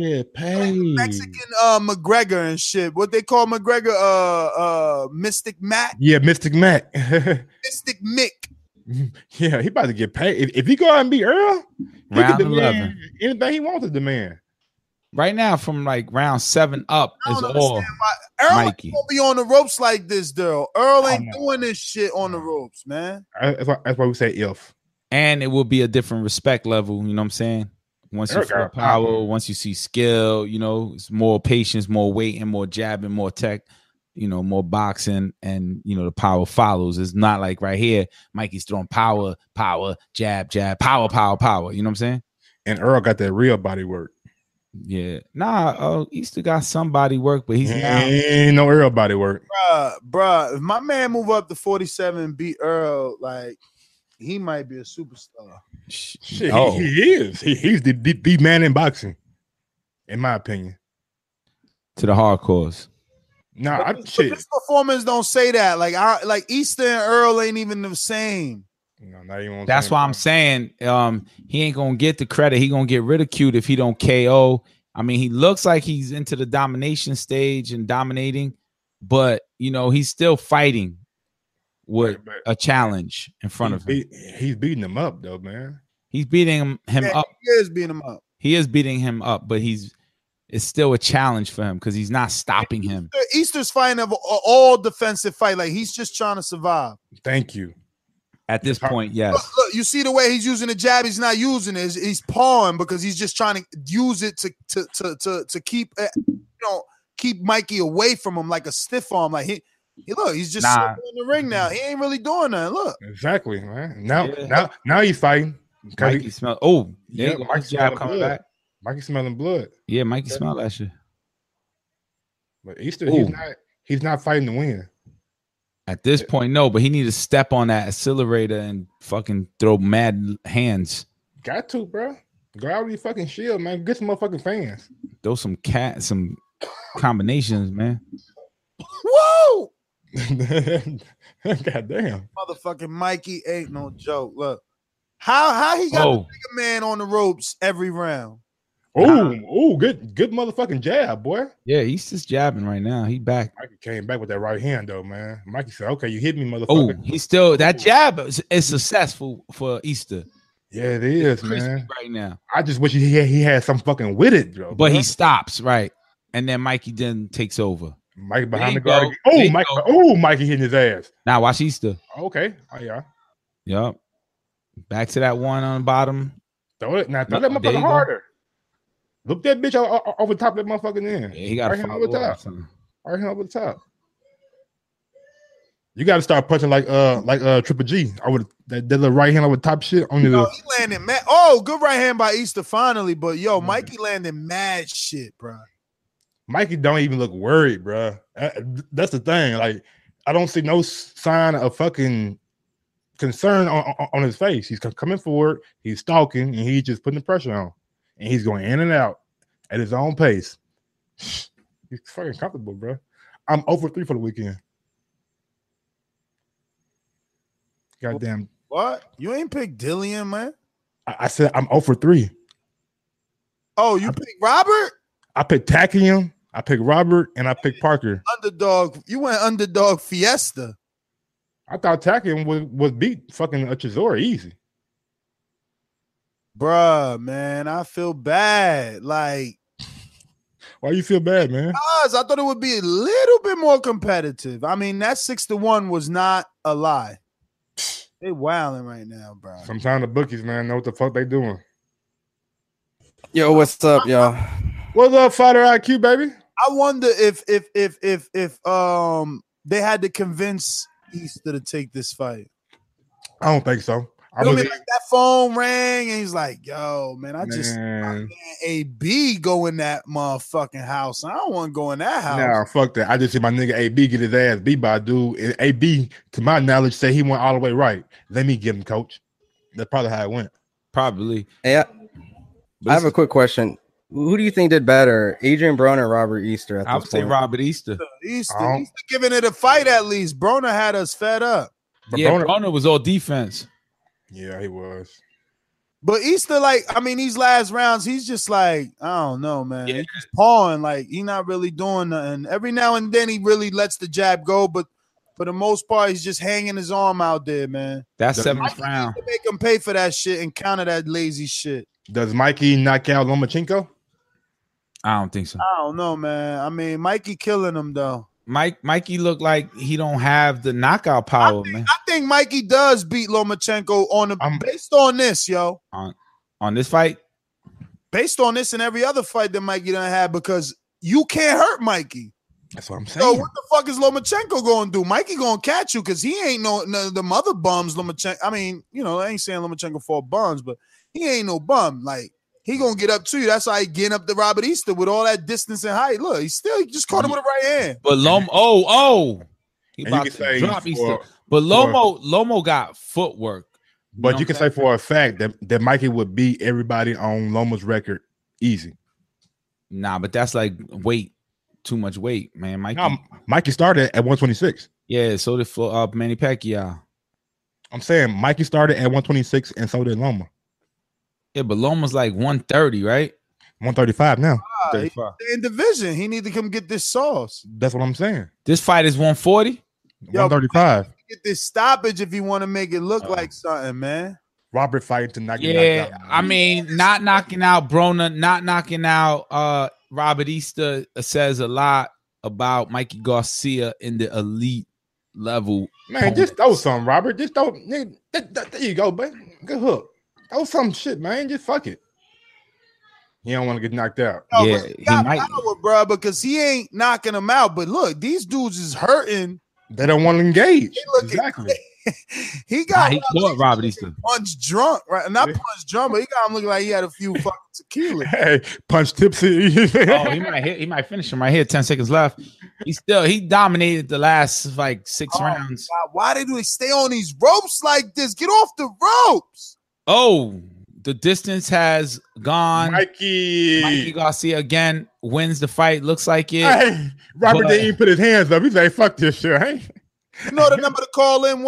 McGregor and shit. What they call McGregor, Mystic Mac, Yeah, Mystic Mac. Mystic Mick. Yeah, he about to get paid. If he go out and beat Earl, he Round can demand 11. anything he wants to demand. Right now, from like round 7 up I is don't all understand why Earl Mikey. won't be on the ropes like this, though. Earl ain't no. doing this shit on the ropes, man. That's why we say if. and it will be a different respect level. You know what I'm saying? Once you Eric feel got power, power. once you see skill, it's more patience, more weight, and more jabbing, more tech. More boxing, and the power follows. It's not like right here, Mikey's throwing power, jab, power. You know what I'm saying? And Earl got that real body work. Yeah. Easter got some body work, but he's now. Ain't no Earl body work. Bruh, if my man move up to 47 and beat Earl, like, he might be a superstar. Shit, Oh. he is. He's the man in boxing, in my opinion. To the hardcores. Nah, But shit. this performance don't say that. Like Easter and Earl ain't even the same. No, not even on That's same why I'm time. saying he ain't gonna get the credit. He gonna get ridiculed if he don't KO. I mean, he looks like he's into the domination stage and dominating, but he's still fighting with But a challenge in front of him. He's beating him up though, man. He's beating him Yeah, up. he is beating him up. He is beating him up, but it's still a challenge for him because he's not stopping him. Easter's fighting of all defensive fight. Like, he's just trying to survive. Thank you. At this point, yes. Look, you see the way he's using the jab. He's not using it. He's pawing because he's just trying to use it to keep keep Mikey away from him like a stiff arm. Like he's just sitting in the ring now. He ain't really doing that. Look, Exactly, man. Now he's fighting. Mikey smell. Oh, Yeah, yeah, Mikey jab smelling coming blood. back. Mikey smelling blood. Yeah, Mikey smelled that shit. But Easter, Ooh. he's not fighting to win. At this point, no, but he need to step on that accelerator and fucking throw mad hands. Got to, bro. Go out with your fucking shield, man. Get some motherfucking fans. Throw some combinations, man. Whoa! Goddamn. Motherfucking Mikey ain't no joke. Look. How he got the bigger man on the ropes every round? Oh, good motherfucking jab, boy. Yeah, he's just jabbing right now. He back. Mikey came back with that right hand, though, man. Mikey said, okay, you hit me, motherfucker. Oh, he's still, that jab is successful for Easter. Yeah, it is, Crispy man. right now. I just wish he had some fucking with it, bro. But he stops, right? And then Mikey then takes over. Mikey behind the There you guard. go. There you Mikey, go. Mikey hitting his ass. Now watch Easter. Okay. Oh, yeah. Yup. Back to that one on the bottom. Throw it. Now, throw No, that there you motherfucker go. harder. Look that bitch over the top of that motherfucking end. Yeah, he got right to hand follow over the up or top. something. Right hand over the top. You got to start punching like Triple G over that little right hand over the top shit on Yo, the. he landed mad. Oh, good right hand by Easter finally. But yo, Mikey landed mad shit, bro. Mikey don't even look worried, bro. That's the thing. Like, I don't see no sign of fucking concern on his face. He's coming forward. He's stalking, and he's just putting the pressure on. And he's going in and out at his own pace. He's fucking comfortable, bro. I'm over 3 for the weekend. Goddamn. What? You ain't picked Dillian, man? I said I'm over 3. Oh, you picked Robert? I picked Takium, I picked Robert, and I picked Parker. Underdog. You went underdog Fiesta. I thought Takium would beat fucking Chisora easy. Bruh, man, I feel bad. Like, why you feel bad, man? I thought it would be a little bit more competitive. I mean, that 6-1 was not a lie. They wilding right now, bro. Sometimes the bookies, man, know what the fuck they doing. Yo, what's up, y'all? What's up, Fighter IQ, baby? I wonder if they had to convince Easter to take this fight. I don't think so. You know what I mean? Like that phone rang and he's like, yo, man, my man AB go in that motherfucking house. I don't want to go in that house. Nah, fuck that. I just see my nigga AB get his ass beat by a dude. And AB, to my knowledge, say he went all the way right. Let me get him, coach. That's probably how it went. Probably. Hey, I have a quick question. Who do you think did better, Adrian Broner or Robert Easter? I would say Robert Easter. Easter giving it a fight at least. Broner had us fed up. But yeah, Broner was all defense. Yeah, he was. But Easter, like, I mean, these last rounds, he's just like, I don't know, man. Yeah. He's just pawing, like, he's not really doing nothing. Every now and then he really lets the jab go, but for the most part, he's just hanging his arm out there, man. That's 7th round. Make him pay for that shit and counter that lazy shit. Does Mikey knock out Lomachenko? I don't think so. I don't know, man. I mean, Mikey killing him, though. Mikey looked like he don't have the knockout power, man. I think Mikey does beat Lomachenko based on this, yo. On this fight? Based on this and every other fight that Mikey done had, because you can't hurt Mikey. That's what I'm saying. So what the fuck is Lomachenko going to do? Mikey going to catch you because he ain't no the mother bums Lomachenko. I mean, you know, I ain't saying Lomachenko for bums, but he ain't no bum. Like, he gonna get up to you. That's how he getting up to Robert Easter with all that distance and height. Look, he just caught him with a right hand. But he about to drop Easter. But Lomo got footwork. But you can say for a fact that Mikey would beat everybody on Loma's record easy. Nah, but that's like too much weight, man. Mikey started at 126. Yeah, so did Manny Pacquiao. I'm saying Mikey started at 126 and so did Loma. Yeah, but Loma's like 130, right? 135 now. In division, he need to come get this sauce. That's what I'm saying. This fight is 140. 135. Get this stoppage if you want to make it look like something, man. Robert fighting to knock it out. I mean, not knocking out Broner, not knocking out Robert Easter says a lot about Mikey Garcia in the elite level. Man, just throw something, Robert. Just throw. There you go, man. Good hook. Throw some shit, man. Just fuck it. He don't want to get knocked out. No, yeah, he might, power, bro, because he ain't knocking him out. But look, these dudes is hurting They don't want to engage. He looking Exactly. he got he caught Robert Easter. punch drunk, right? Not punch drunk, but he got him looking like he had a few fucking tequila. Hey, punch tipsy. Oh, he might finish him right here. 10 seconds left. He dominated the last like 6 rounds. God, why did they stay on these ropes like this? Get off the ropes. Oh, the distance has gone. Mikey Garcia again wins the fight. Looks like it. Hey, Robert didn't even put his hands up. He's like, fuck this shit. Hey. You know the number to call in,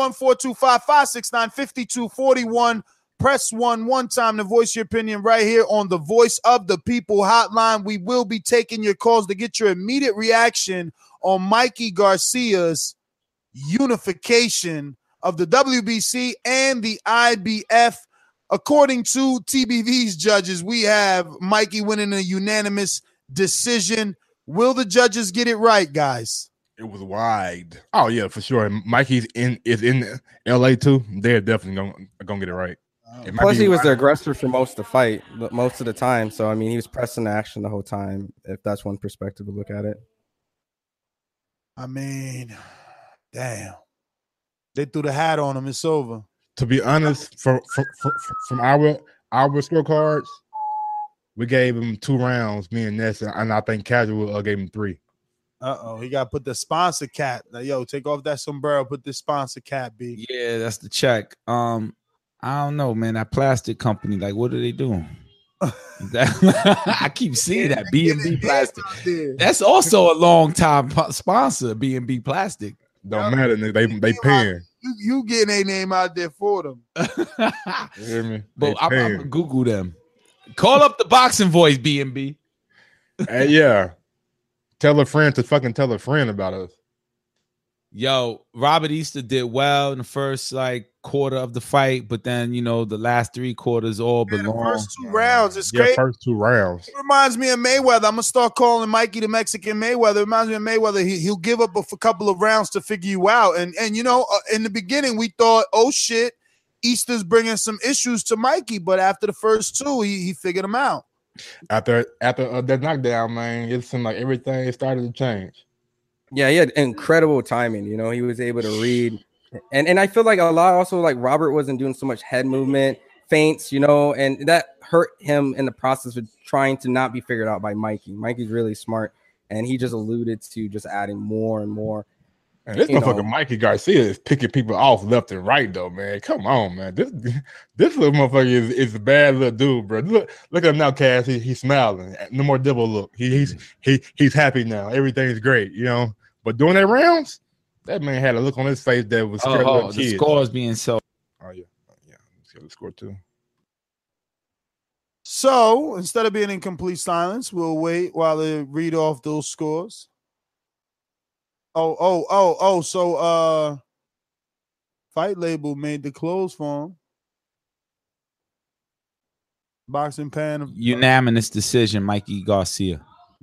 14255695241. Press 1 time to voice your opinion right here on the Voice of the People hotline. We will be taking your calls to get your immediate reaction on Mikey Garcia's unification of the WBC and the IBF. According to TBV's judges, we have Mikey winning a unanimous decision. Will the judges get it right, guys? It was wide. Oh yeah, for sure. Mikey's is in LA too. They're definitely gonna get it right. Plus, he was the aggressor for most of the fight, most of the time. So I mean, he was pressing the action the whole time. If that's one perspective to look at it. I mean, damn. They threw the hat on him. It's over. To be honest, from our scorecards, we gave him 2 rounds, me and Ness, and I think Casual gave him 3. He got to put the sponsor cap. Now, yo, take off that sombrero, put this sponsor cap, B. Yeah, that's the check. I don't know, man. That plastic company, like, what are they doing? I keep seeing that B&B Plastic. That's also a long time sponsor, B&B Plastic. Don't matter, they paying. You getting a name out there for them. You hear me? But I'm gonna Google them. Call up the boxing voice, B&B. Hey, yeah. Tell a friend to fucking tell a friend about us. Yo, Robert Easter did well in the first quarter of the fight, but then the last 3 quarters all belong. The first 2 rounds, it's crazy. First 2 rounds. It reminds me of Mayweather. I'm gonna start calling Mikey the Mexican Mayweather. It reminds me of Mayweather. He'll give up a couple of rounds to figure you out. And in the beginning we thought, oh shit, Easter's bringing some issues to Mikey, but after the first 2, he figured them out. After that knockdown, man, it seemed like everything started to change. Yeah, he had incredible timing. He was able to read, and I feel like a lot also Robert wasn't doing so much head movement, feints, and that hurt him in the process of trying to not be figured out by Mikey. Mikey's really smart, and he just alluded to just adding more and more. And this motherfucker Mikey Garcia is picking people off left and right, though, man. Come on, man. This little motherfucker is a bad little dude, bro. Look at him now, Cass. He's smiling. No more devil look. He's happy now. Everything's great, But during that rounds, that man had a look on his face that was scared of the scores being so. Oh yeah. Let's get the score too. So instead of being in complete silence, we'll wait while they read off those scores. So Fight Label made the clothes for him. Boxing Pan. Unanimous decision, Mikey Garcia.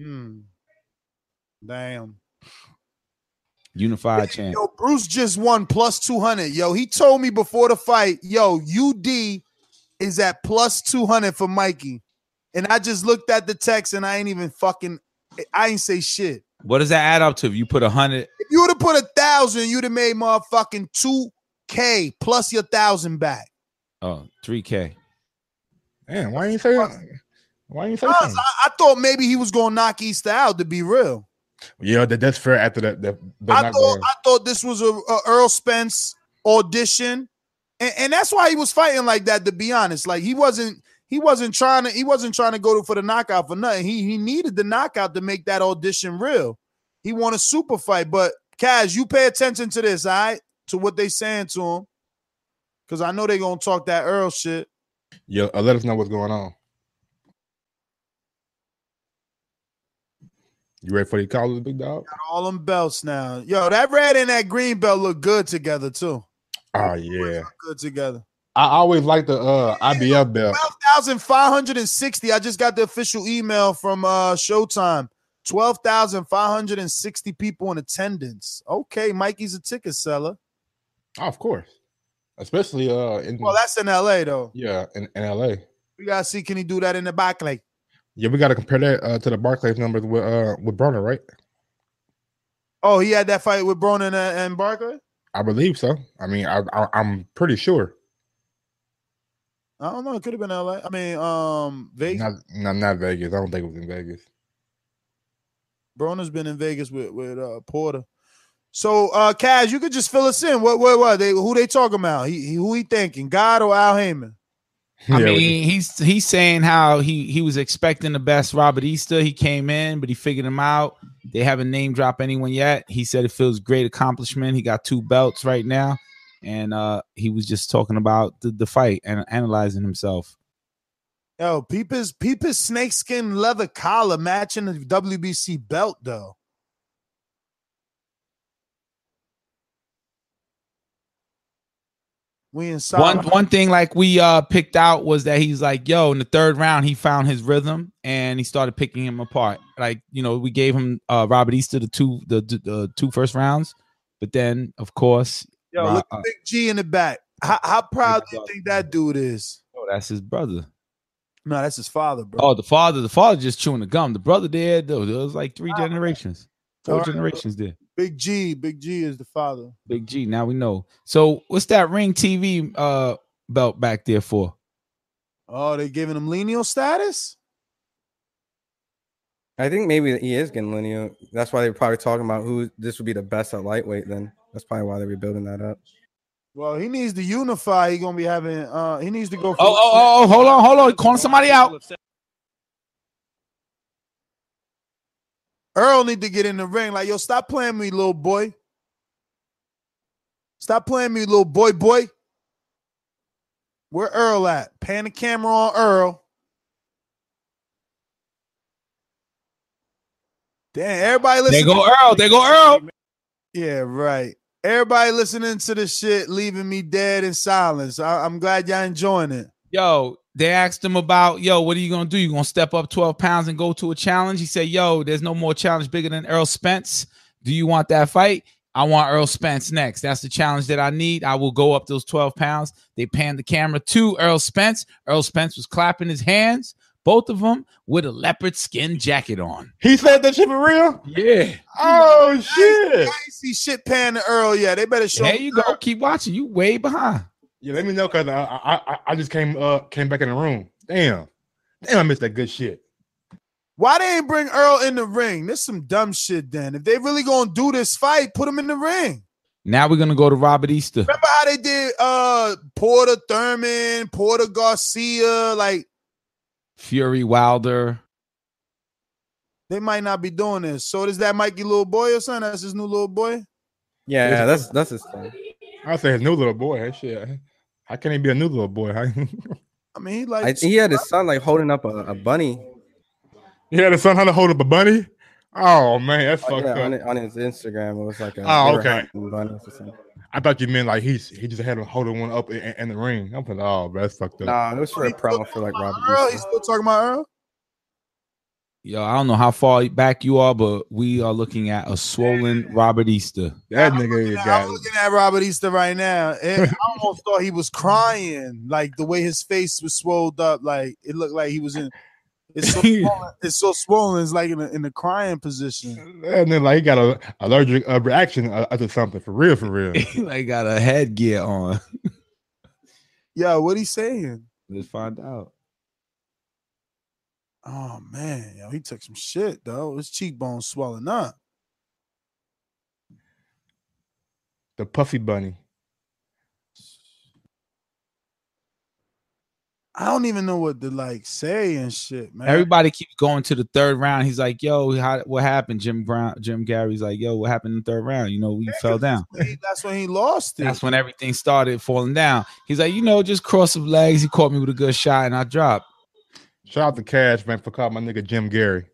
Damn. Unified champ. Yo, Bruce just won plus 200. Yo, he told me before the fight, UD is at plus 200 for Mikey. And I just looked at the text and I ain't say shit. What does that add up to? If you put 100, if you would have put 1,000, you'd have made motherfucking 2K plus your 1,000 back. Oh, 3K. Damn, why ain't you say that? Why ain't you say something? I thought maybe he was gonna knock Easter out, to be real. Yeah, that's fair. After the I thought this was a Earl Spence audition, and that's why he was fighting like that. To be honest, he wasn't trying to go for the knockout for nothing. He needed the knockout to make that audition real. He won a super fight. But Kaz, you pay attention to this, all right? To what they saying to him, because I know they gonna talk that Earl shit. Yeah, let us know what's going on. You ready for the callers, big dog? Got all them belts now. Yo, that red and that green belt look good together too. Oh yeah, good together. I always like the IBF belt. 12,560. I just got the official email from Showtime. 12,560 people in attendance. Okay, Mikey's a ticket seller. Oh, of course. Especially that's in LA though. Yeah, in LA. We gotta see, can he do that in the Barclays? Yeah, we gotta compare that to the Barclays numbers with Broner, right? Oh, he had that fight with Broner and Barkley? I believe so. I mean, I'm pretty sure. I don't know. It could have been LA. I mean, Vegas. Not Vegas. I don't think it was in Vegas. Broner's been in Vegas with Porter. So, Kaz, you could just fill us in. What they? Who they talking about? Who he thinking? God or Al Heyman? I mean, he's saying how he was expecting the best Robert Easter. He came in, but he figured him out. They haven't name dropped anyone yet. He said it feels great accomplishment. He got 2 belts right now, and he was just talking about the fight and analyzing himself. Yo, peep his snakeskin leather collar matching the WBC belt though. We inside. One thing like we picked out was that he's like, yo, in the 3rd round he found his rhythm and he started picking him apart. Like, you know, we gave him Robert Easter the two first rounds, but then of course, yo, look at Big G in the back. How proud do you think that dude is? Oh, that's his brother. No, that's his father, bro. Oh, the father just chewing the gum. The brother there, though, there was like 3 generations, 4 generations there. Big G is the father. Big G. Now we know. So what's that Ring TV belt back there for? Oh, they giving him lineal status? I think maybe he is getting lineal. That's why they're probably talking about who this would be the best at lightweight. Then that's probably why they're rebuilding that up. Well, he needs to unify. He's gonna be having. He needs to go. For Hold on. Calling somebody out. Earl need to get in the ring. Like, yo, stop playing me, little boy. Stop playing me, little boy. Where Earl at? Pan the camera on Earl. Damn, everybody listening. There go Earl. Yeah, right. Everybody listening to this shit, leaving me dead in silence. I'm glad y'all enjoying it. Yo, they asked him about, what are you going to do? You going to step up 12 pounds and go to a challenge? He said, there's no more challenge bigger than Earl Spence. Do you want that fight? I want Earl Spence next. That's the challenge that I need. I will go up those 12 pounds. They panned the camera to Earl Spence. Earl Spence was clapping his hands, both of them with a leopard skin jacket on. He said that shit for real? Yeah. Oh, shit. I ain't see shit pan to Earl yet. They better show There you go. Keep watching. You way behind. Yeah, let me know because I just came back in the room. Damn, I missed that good shit. Why they ain't bring Earl in the ring? This some dumb shit. Then if they really gonna do this fight, put him in the ring. Now we're gonna go to Robert Easter. Remember how they did Porter Thurman, Porter Garcia, like Fury Wilder. They might not be doing this. So is that Mikey little boy or something? That's his new little boy. Yeah, that's his son. I'll say his new little boy. That shit. How can he be a new little boy? I mean, he had his son like holding up a bunny. He had his son how to hold up a bunny. Oh man, that's fucked up. On his Instagram, it was like okay. Bunny or something. I thought you meant like he just had him holding one up in the ring. I'm like, oh, bro, that's fucked up. Nah, it was for a promo for like Robert. Earl, he's still talking about Earl. Yo, I don't know how far back you are, but we are looking at a swollen Robert Easter. That nigga I'm looking at Robert Easter right now. I almost thought he was crying, like the way his face was swolled up. Like it looked like he was in. It's so swollen. It's so swollen. It's like in the crying position. And then like he got a allergic reaction to something for real. He like got a headgear on. Yo, what he saying? Let's find out. Oh man, yo, he took some shit though. His cheekbones swelling up. The puffy bunny. I don't even know what to like say and shit, man. Everybody keeps going to the 3rd round. He's like, "Yo, what happened?" Jim Gary's like, "Yo, what happened in the 3rd round? We fell down." That's when he lost it. That's when everything started falling down. He's like, just cross his legs. He caught me with a good shot, and I dropped. Shout out to Cash, man, for calling my nigga Jim Gary.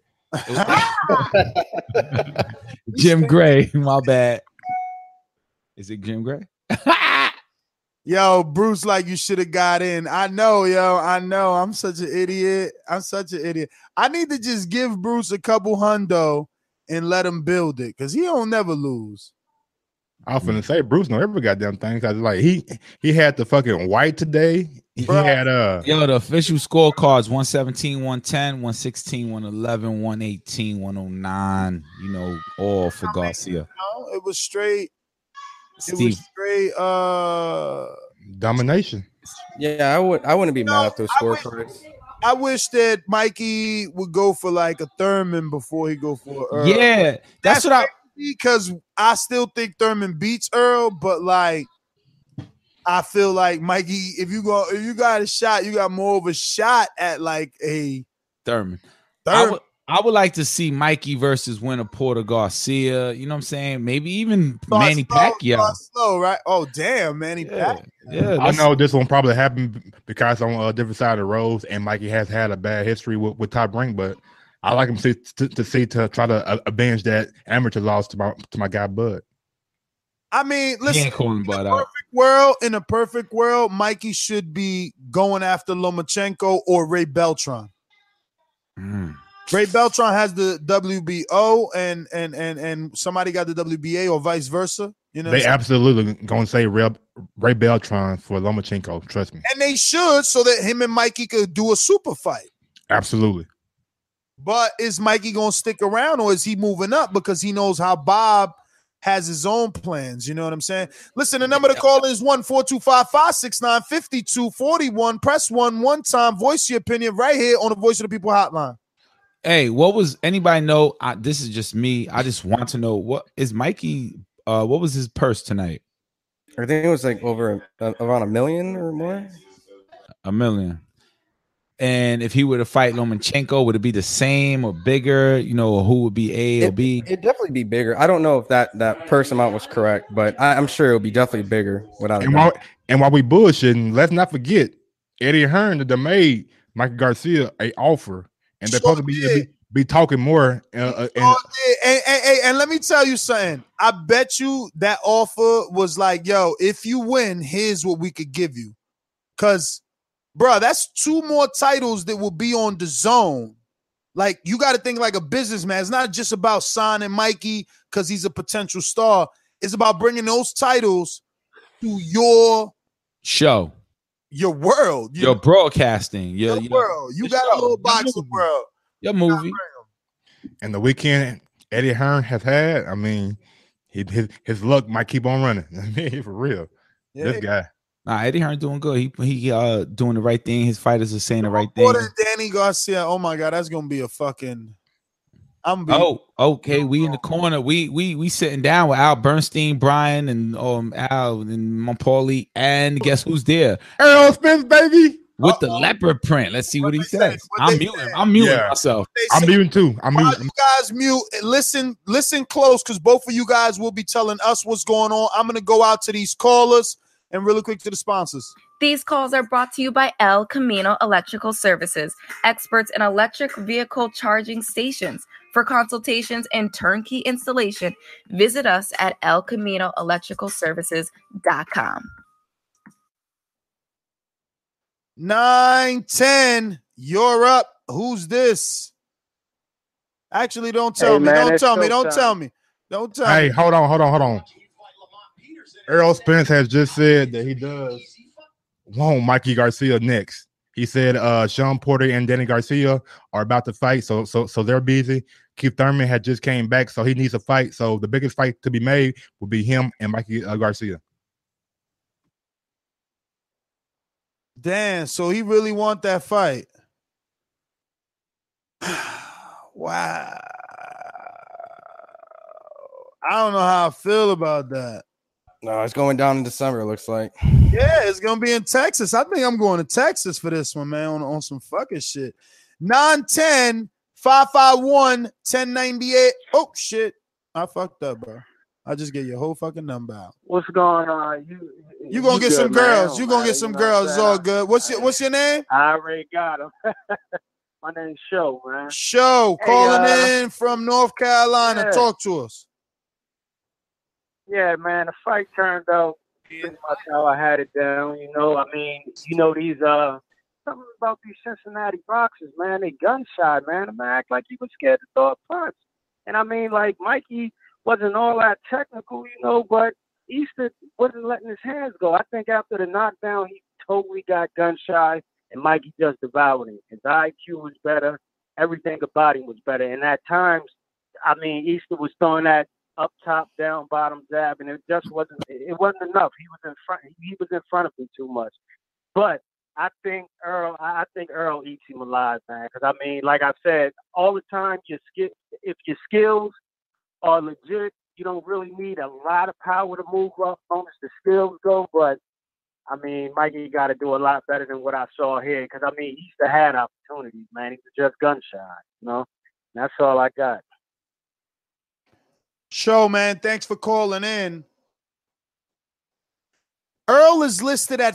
Jim Gray, my bad. Is it Jim Gray? Yo, Bruce, like you should have got in. I know, yo. I know. I'm such an idiot. I need to just give Bruce a couple hundo and let him build it because he don't never lose. I was finna say Bruce know every goddamn thing because like he had the fucking white today. He had Yo, the official scorecards 117, 110, 116, 111, 118, 109. You know, all for Garcia. No, it was straight. It Steve. was straight domination. Yeah, I wouldn't be mad at those scorecards. I wish that Mikey would go for like a Thurman before he go for Earl. Yeah, that's what because I still think Thurman beats Earl, but like I feel like Mikey, if you got a shot, you got more of a shot at like a Thurman. I would like to see Mikey versus Winter Porter Garcia. You know what I'm saying? Maybe even Manny Pacquiao. Slow, right? Oh, damn, Manny Pacquiao. Yeah, I know this one probably happened because on a different side of the roads, and Mikey has had a bad history with Top Rank, but I like him to try to avenge that amateur loss to my guy Bud. I mean, listen, in a perfect world, Mikey should be going after Lomachenko or Ray Beltran. Ray Beltran has the WBO and somebody got the WBA or vice versa. You know, they absolutely gonna say Ray Beltran for Lomachenko. Trust me, and they should, so that him and Mikey could do a super fight. Absolutely. But is Mikey gonna stick around or is he moving up because he knows how Bob has his own plans? You know what I'm saying? Listen, the number to call is 1-425-569-5241. Press 1 time. Voice your opinion right here on the Voice of the People hotline. Hey, what was anybody know? This is just me. I just want to know what is Mikey. What was his purse tonight? I think it was like around $1 million or more. $1 million. And if he were to fight Lomachenko, would it be the same or bigger? You know, who would be A or B? It'd definitely be bigger. I don't know if that purse amount was correct, but I'm sure it'll be definitely bigger without. And while we bullshitting, let's not forget Eddie Hearn that made Mikey Garcia a offer, and they're supposed to be talking more. And let me tell you something. I bet you that offer was like, yo, if you win, here's what we could give you, because. Bro, that's 2 more titles that will be on the zone. Like, you got to think like a businessman. It's not just about signing Mikey because he's a potential star. It's about bringing those titles to your show, your world, your broadcasting, your world. You got a little boxing world, your movie. And the weekend Eddie Hearn has had, I mean, his luck might keep on running. I mean, for real, this guy. Nah, Eddie Hearn doing good. He doing the right thing. His fighters are saying the right thing. Danny Garcia. Oh my God, that's gonna be a fucking. Okay. We in the corner. We sitting down with Al Bernstein, Brian, and Al and Paulie, and guess who's there? Errol Spence, baby, with the leopard print. Let's see what he says. I'm muting myself. I'm muting too. I'm muting. You guys mute. Listen close, because both of you guys will be telling us what's going on. I'm gonna go out to these callers. And really quick to the sponsors. These calls are brought to you by El Camino Electrical Services, experts in electric vehicle charging stations. For consultations and turnkey installation, visit us at elcaminoelectricalservices.com. 9-10, you're up. Who's this? Actually, don't tell me. Don't tell me. Don't tell me. Hey, hold on. Errol Spence has just said that he does want Mikey Garcia next. He said Sean Porter and Danny Garcia are about to fight, so they're busy. Keith Thurman had just came back, so he needs a fight. So the biggest fight to be made will be him and Mikey Garcia. Damn, so he really want that fight. Wow. I don't know how I feel about that. No, it's going down in December, it looks like. Yeah, it's going to be in Texas. I think I'm going to Texas for this one, man, on some fucking shit. 910-551-1098. Oh, shit. I fucked up, bro. I just gave your whole fucking number out. What's going on? You going to get some girls. You going to get some girls. It's all good. What's your name? I already got them. My name's Show, man. Show, calling in from North Carolina. Yeah. Talk to us. Yeah, man, the fight turned out pretty much how I had it down. You know, I mean, these something about these Cincinnati boxers, man. They gun shy, man. The man act like he was scared to throw a punch. And I mean, like, Mikey wasn't all that technical, you know, but Easter wasn't letting his hands go. I think after the knockdown, he totally got gun shy, and Mikey just devoured him. His IQ was better. Everything about him was better. And at times, I mean, Easter was throwing that up top, down bottom jab, and it just wasn't enough. He was in front of him too much. But I think Earl eats him alive, man. Because I mean, like I said, all the time, if your skills are legit, you don't really need a lot of power to move up, as long as the skills go. But I mean, Mikey got to do a lot better than what I saw here. Because I mean, he used to have opportunities, man. He was just gun shy, you know. And that's all I got. Show, man. Thanks for calling in. Earl is listed at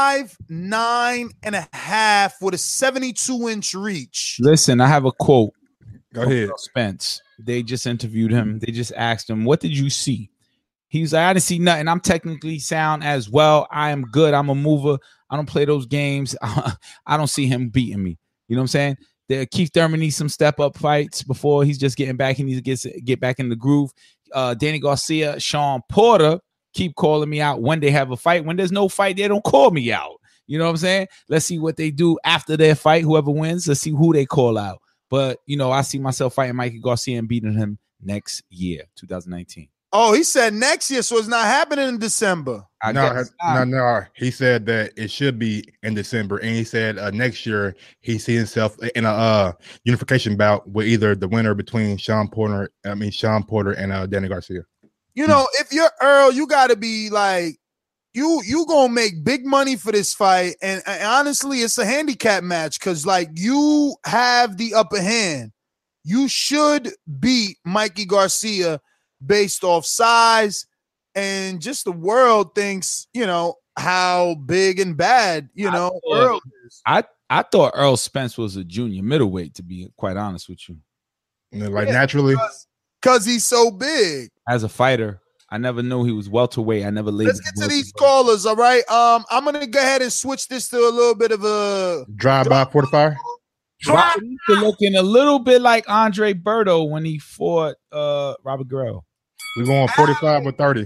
5'9.5" with a 72-inch reach. Listen, I have a quote. Go ahead. Spence. They just interviewed him. They just asked him, "What did you see?" He was like, "I didn't see nothing. I'm technically sound as well. I am good. I'm a mover. I don't play those games. I don't see him beating me." You know what I'm saying? Keith Thurman needs some step-up fights before he's just getting back. He needs to get back in the groove. Danny Garcia, Sean Porter keep calling me out when they have a fight. When there's no fight, they don't call me out. You know what I'm saying? Let's see what they do after their fight. Whoever wins, let's see who they call out. But, you know, I see myself fighting Mikey Garcia and beating him next year, 2019. Oh, he said next year, so it's not happening in December. No. He said that it should be in December, and he said next year he sees himself in a unification bout with either the winner between Sean Porter and Danny Garcia. You know, if you're Earl, you got to be like, you gonna make big money for this fight, and honestly, it's a handicap match because like you have the upper hand. You should beat Mikey Garcia based off size, and just the world thinks, you know, how big and bad, you know, Earl is. I thought Earl Spence was a junior middleweight, to be quite honest with you. Naturally. Because he's so big. As a fighter, I never knew he was welterweight. I never laid. Let's get to these callers, all right? I'm going to go ahead and switch this to a little bit of a... Drive-by 45? Looking a little bit like Andre Berto when he fought Robert Guerrero. We're going 45 or 30.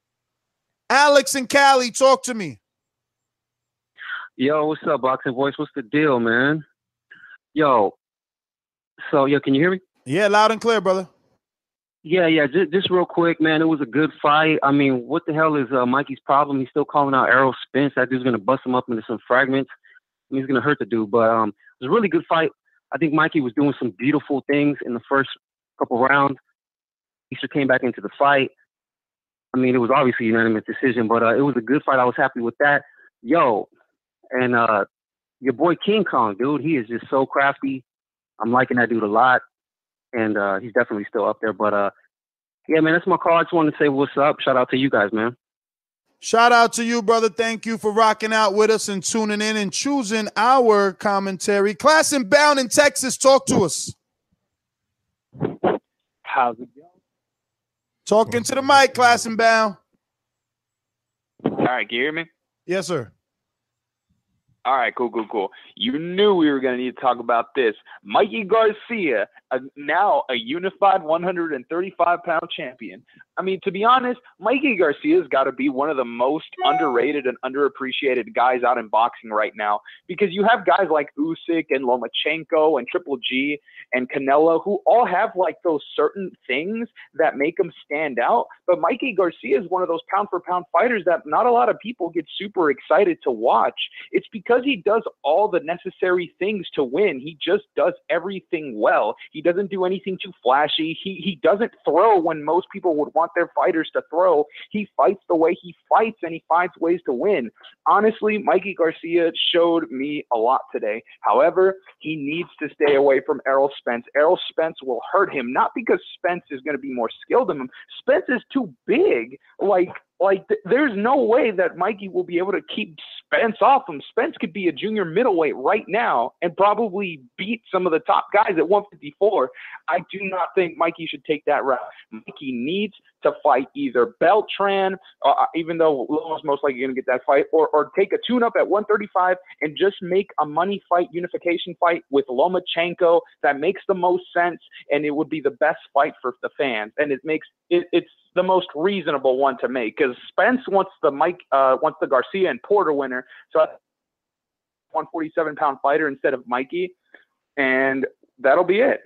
Alex and Cali, talk to me. Yo, what's up, Boxing Voice? What's the deal, man? Yo, can you hear me? Yeah, loud and clear, brother. Yeah, just real quick, man. It was a good fight. I mean, what the hell is Mikey's problem? He's still calling out Errol Spence. That dude's going to bust him up into some fragments. I mean, he's going to hurt the dude, but it was a really good fight. I think Mikey was doing some beautiful things in the first couple rounds. Easter came back into the fight. I mean, it was obviously a unanimous decision, but it was a good fight. I was happy with that. Yo, and your boy King Kong, dude, he is just so crafty. I'm liking that dude a lot, and he's definitely still up there. But, yeah, man, that's my call. I just wanted to say what's up. Shout out to you guys, man. Shout out to you, brother. Thank you for rocking out with us and tuning in and choosing our commentary. Class and Bound in Texas, talk to us. How's it going? Talking to the mic, Class and Bound. All right, can you hear me? Yes, sir. All right, cool. You knew we were going to need to talk about this. Mikey Garcia, now a unified 135-pound champion. I mean, to be honest, Mikey Garcia's got to be one of the most underrated and underappreciated guys out in boxing right now, because you have guys like Usyk and Lomachenko and Triple G and Canelo who all have like those certain things that make them stand out. But Mikey Garcia is one of those pound-for-pound fighters that not a lot of people get super excited to watch. It's because he does all the necessary things to win. He just does everything well. He doesn't do anything too flashy. He doesn't throw when most people would want their fighters to throw. He fights the way he fights, and he finds ways to win. Honestly, Mikey Garcia showed me a lot today. However, he needs to stay away from Errol Spence. Errol Spence will hurt him, not because Spence is going to be more skilled than him. Spence is too big. There's no way that Mikey will be able to keep Spence off him. Spence could be a junior middleweight right now and probably beat some of the top guys at 154. I do not think Mikey should take that route. Mikey needs to fight either Beltran, even though Loma's most likely going to get that fight, or take a tune-up at 135 and just make a money fight, unification fight with Lomachenko. That makes the most sense, and it would be the best fight for the fans. And it's the most reasonable one to make because Spence wants the Garcia and Porter winner, so 147-pound fighter instead of Mikey, and that'll be it.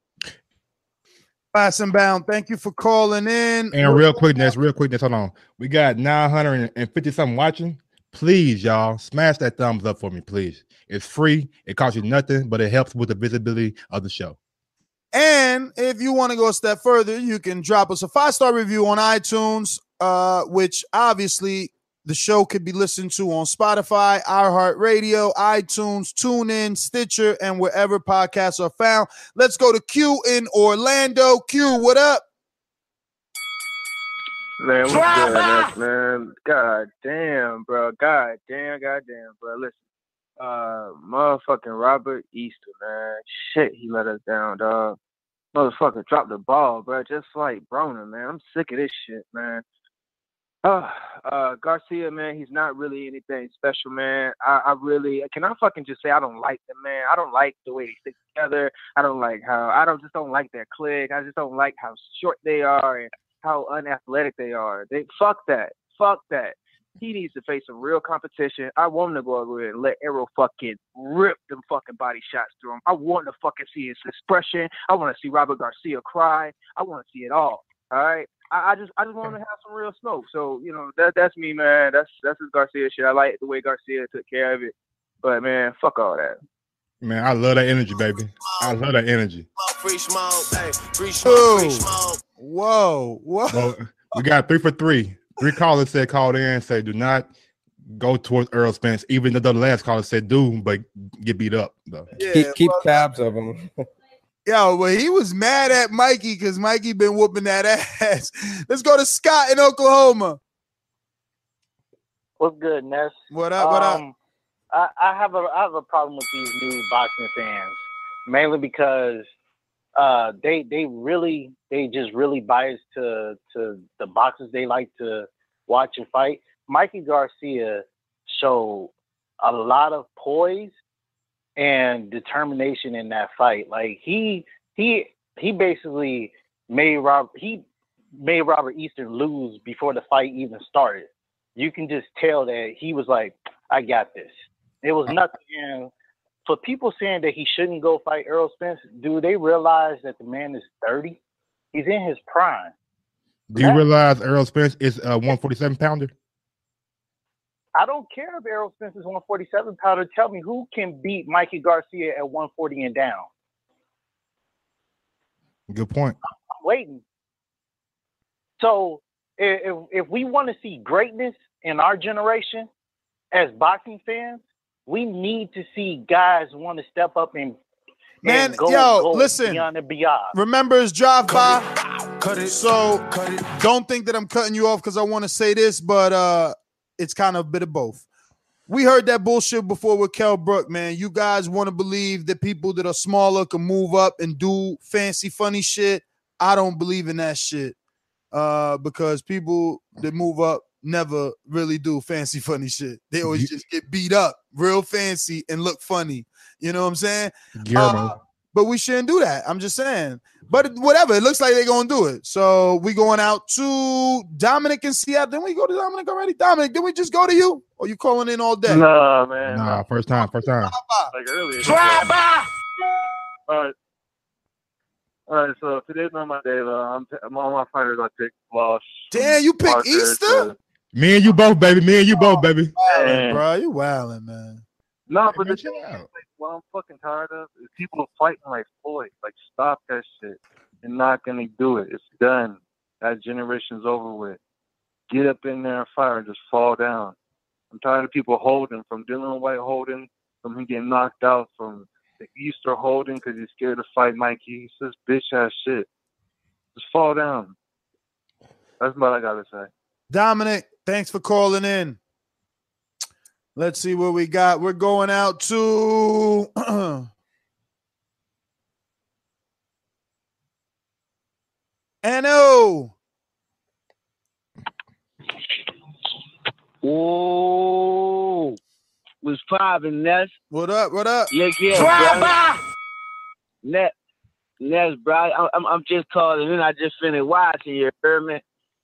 Fast and Bound, thank you for calling in. And real quick, hold on. We got 950 something watching. Please, y'all, smash that thumbs up for me, please. It's free. It costs you nothing, but it helps with the visibility of the show. And if you want to go a step further, you can drop us a 5-star review on iTunes, which obviously the show could be listened to on Spotify, iHeartRadio, iTunes, TuneIn, Stitcher, and wherever podcasts are found. Let's go to Q in Orlando. Q, what up? Man, what's good, man? God damn, bro. God damn, bro. Listen, motherfucking Robert Easter, man. Shit, he let us down, dog. Motherfucker dropped the ball, bro. Just like Broner, man. I'm sick of this shit, man. Garcia, man, he's not really anything special, man. I really, can I fucking just say I don't like them, man. I don't like the way they stick together. I don't like just don't like their clique. I just don't like how short they are and how unathletic they are. Fuck that. He needs to face some real competition. I want him to go over there and let Errol fucking rip them fucking body shots through him. I want to fucking see his expression. I want to see Robert Garcia cry. I want to see it all. All right. I just want to have some real smoke. So, you know, that's me, man. That's his Garcia shit. I like the way Garcia took care of it. But man, fuck all that. Man, I love that energy, baby. I love that energy. Whoa. Well, we got 3 for 3. 3 callers called in and said, do not go towards Errol Spence, even though the last caller said do, but get beat up, though. Yeah, keep tabs of him. Yo, well, he was mad at Mikey because Mikey been whooping that ass. Let's go to Scott in Oklahoma. What's good, Ness? What up? I have a problem with these new boxing fans, mainly because they just really biased to the boxers they like to watch and fight. Mikey Garcia showed a lot of poise and determination in that fight. Like he basically made Robert Easter lose before the fight even started. You can just tell that he was like, I got this. It was nothing. And for people saying that he shouldn't go fight Errol Spence, do they realize that the man is 30? He's in his prime. Do you realize Errol Spence is a 147-pounder? I don't care if Errol Spence is 147-pounder. Tell me who can beat Mikey Garcia at 140 and down. Good point. I'm waiting. So if we want to see greatness in our generation as boxing fans, we need to see guys want to step up and go listen. beyond and beyond. Remember, it's drive by. So don't think that I'm cutting you off because I want to say this, but it's kind of a bit of both. We heard that bullshit before with Kell Brook, man. You guys want to believe that people that are smaller can move up and do fancy, funny shit. I don't believe in that shit because people that move up never really do fancy, funny shit. They always just get beat up real fancy and look funny. You know what I'm saying? But we shouldn't do that. I'm just saying. But whatever. It looks like they're going to do it. So we going out to Dominic in Seattle. Didn't we go to Dominic already? Dominic, did we just go to you? Or you calling in all day? Nah, man. Nah, first time. Like earlier. All right, so today's not my day, though. I'm all my fighters I picked lost. Damn, you picked Easter? Me and you both, baby. Wildin', bro. You wildin', man. No, but the thing is, what I'm fucking tired of is people fighting like Floyd. Like, stop that shit. You're not going to do it. It's done. That generation's over with. Get up in there and fire and just fall down. I'm tired of people holding, from Dylan White holding, from him getting knocked out, from the Easter holding because he's scared to fight Mikey. It's just bitch-ass shit. Just fall down. That's what I got to say. Dominic, thanks for calling in. Let's see what we got. We're going out to N.O. Whoa. Was popping, Ness. What up? Yeah, bro. Ness, bro. I'm just calling in. I just finished watching you, heard me?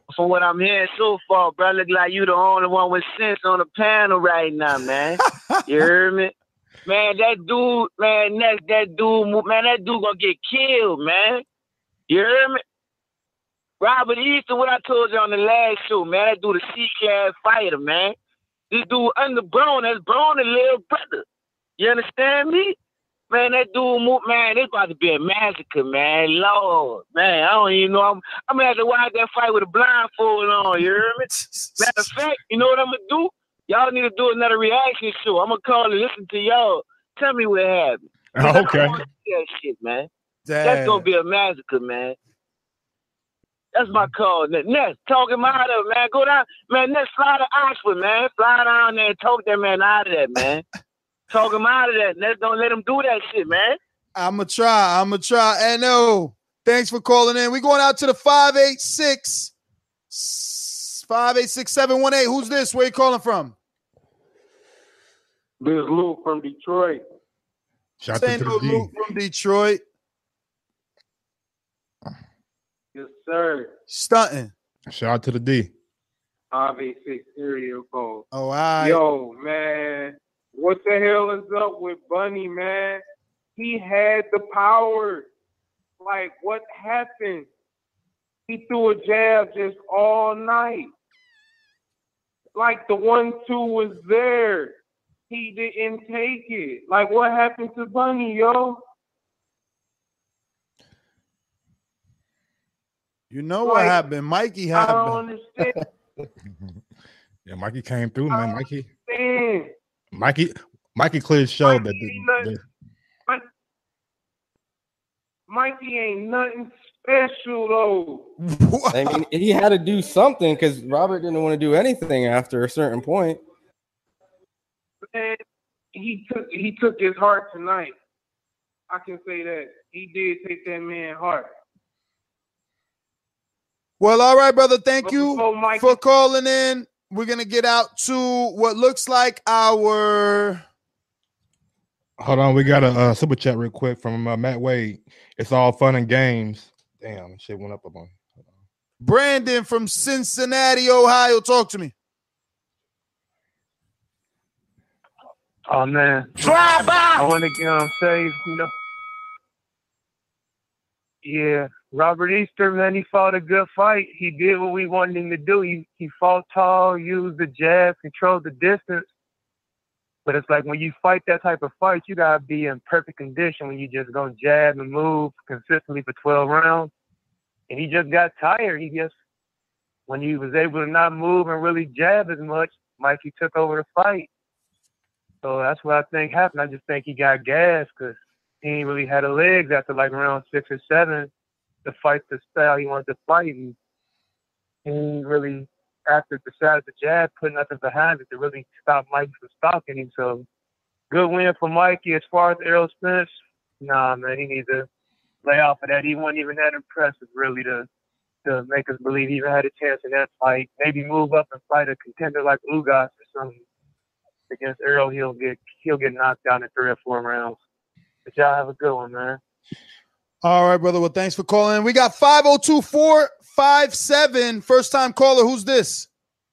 from what I'm hearing so far, bro, look like you the only one with sense on the panel right now, man. You heard me? Man, that dude, man, that dude gonna get killed, man. You heard me? Robert Easter, what I told you on the last show, man, that dude a C-class fighter, man. This dude under Braun, that's Braun the little brother. You understand me? Man, that dude, man, it's about to be a massacre, man. Lord, man, I don't even know. I'm gonna have to watch that fight with a blindfold on, you hear me? Matter of fact, you know what I'm gonna do? Y'all need to do another reaction show. I'm gonna call and listen to y'all. Tell me what happened. Okay. I wanna see that shit, man. Damn. That's gonna be a massacre, man. That's my call. Ness, talk him out of it, man. Go down, man. Ness, fly to Oxford, man. Fly down there and talk that man out of that, man. Talk him out of that. Ness, don't let him do that shit, man. I'ma try. No, thanks for calling in. We going out to the 586-718. Who's this? Where you calling from? This is Luke from Detroit. Shout Say out to no, the D. Luke from Detroit. Yes, sir. Stunting. Shout out to the D. 586 area code. Oh, all right. Yo, man. What the hell is up with Bunny, man? He had the power. Like, what happened? He threw a jab just all night. Like, the 1-2 was there. He didn't take it. Like, what happened to Bunny, yo? You know what happened? Mikey happened. I don't understand. Yeah, Mikey came through, man. Mikey Mikey cleared the show that Mikey ain't nothing special though. I mean, he had to do something because Robert didn't want to do anything after a certain point. Man, he took his heart tonight. I can say that. He did take that man's heart. Well, all right, brother. Thank you for calling in. We're going to get out to what looks like our... Hold on, we got a super chat real quick from Matt Wade. It's all fun and games. Damn, shit went up on. Brandon from Cincinnati, Ohio. Talk to me. Oh man, Drive by. I want to say, you know, yeah, Robert Easter, man, he fought a good fight. He did what we wanted him to do. He fought tall, used the jab, controlled the distance. But it's like when you fight that type of fight, you gotta be in perfect condition when you just go jab and move consistently for 12 rounds. And he just got tired. When he was able to not move and really jab as much, Mikey took over the fight. So that's what I think happened. I just think he got gassed because he ain't really had the legs after like round 6 or 7 to fight the style he wanted to fight. And he ain't really, after besides the jab, put nothing behind it to really stop Mikey from stalking him. So good win for Mikey. As far as Errol Spence, nah, man, he needs to lay off of that. He wasn't even that impressive, really, to make us believe he even had a chance in that fight. Maybe move up and fight a contender like Ugas or something. Against Earl, he'll get knocked down in 3 or 4 rounds. But y'all have a good one, man. All right, brother. Well, thanks for calling. We got 502-457. First time caller. Who's this?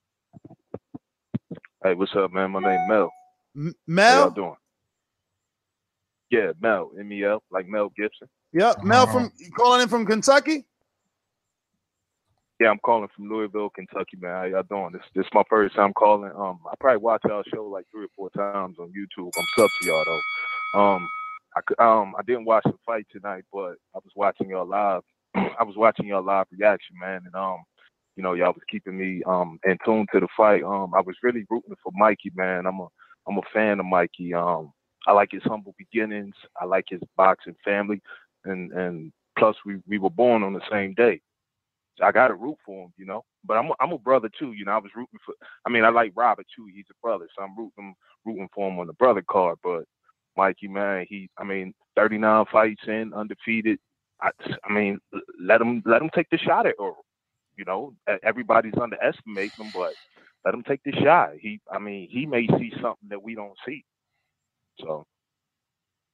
Hey, what's up, man? My name Mel. Mel? How y'all doing? Yeah, Mel. M-E-L, like Mel Gibson. Yep. Mel from calling in from Kentucky? Yeah, I'm calling from Louisville, Kentucky, man. How y'all doing? This is my first time calling. I probably watch y'all show like 3 or 4 times on YouTube. I'm sub to y'all though. I didn't watch the fight tonight, but I was watching y'all live. I was watching y'all live reaction, man, and you know, y'all was keeping me in tune to the fight. I was really rooting for Mikey, man. I'm a fan of Mikey. I like his humble beginnings. I like his boxing family, and plus we were born on the same day. I got to root for him, you know. But I'm a brother too, you know. I was rooting for. I mean, I like Robert too. He's a brother, so I'm rooting for him on the brother card. But Mikey, man, 39 fights in, undefeated. I mean, let him take the shot at Earl. You know, everybody's underestimating him, but let him take the shot. He may see something that we don't see. So.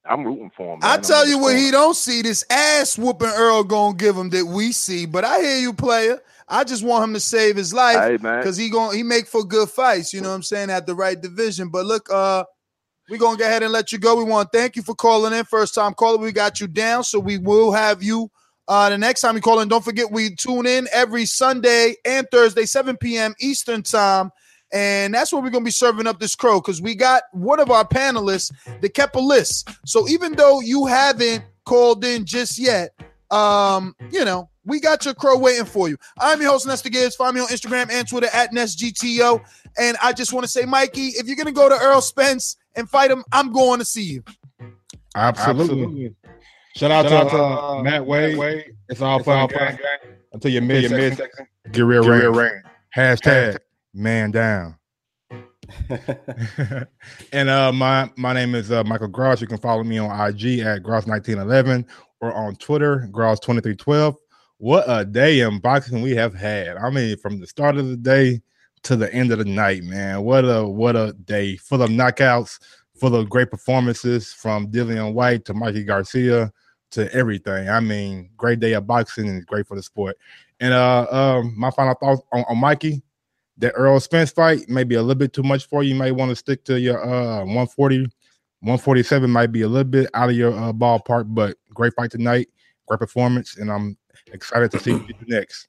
I'm rooting for him. I man. tell you what he don't see, this ass whooping Earl gonna give him that we see. But I hear you, player. I just want him to save his life Hey, man. because he make for good fights. You know what I'm saying, at the right division. But look, we're gonna go ahead and let you go. We want to thank you for calling in. First time caller, we got you down, so we will have you the next time you call in. Don't forget, we tune in every Sunday and Thursday, 7 p.m. Eastern time. And that's where we're going to be serving up this crow, because we got one of our panelists that kept a list. So even though you haven't called in just yet, we got your crow waiting for you. I'm your host, Nesta Gibbs. Find me on Instagram and Twitter at NestGTO. And I just want to say, Mikey, if you're going to go to Earl Spence and fight him, I'm going to see you. Absolutely. Shout out to Matt Wade. It's all fun. Until your mid-section. Get real rain. Hashtag man down. And my name is Michael Gross. You can follow me on IG at Gross1911 or on Twitter, Gross2312. What a day in boxing we have had. I mean, from the start of the day to the end of the night, man. What a day full of knockouts, full of great performances from Dillian White to Mikey Garcia to everything. I mean, great day of boxing and great for the sport. And my final thoughts on Mikey, that Earl Spence fight may be a little bit too much for you. You may want to stick to your 140, 147 might be a little bit out of your ballpark, but great fight tonight, great performance, and I'm excited to see what you do next.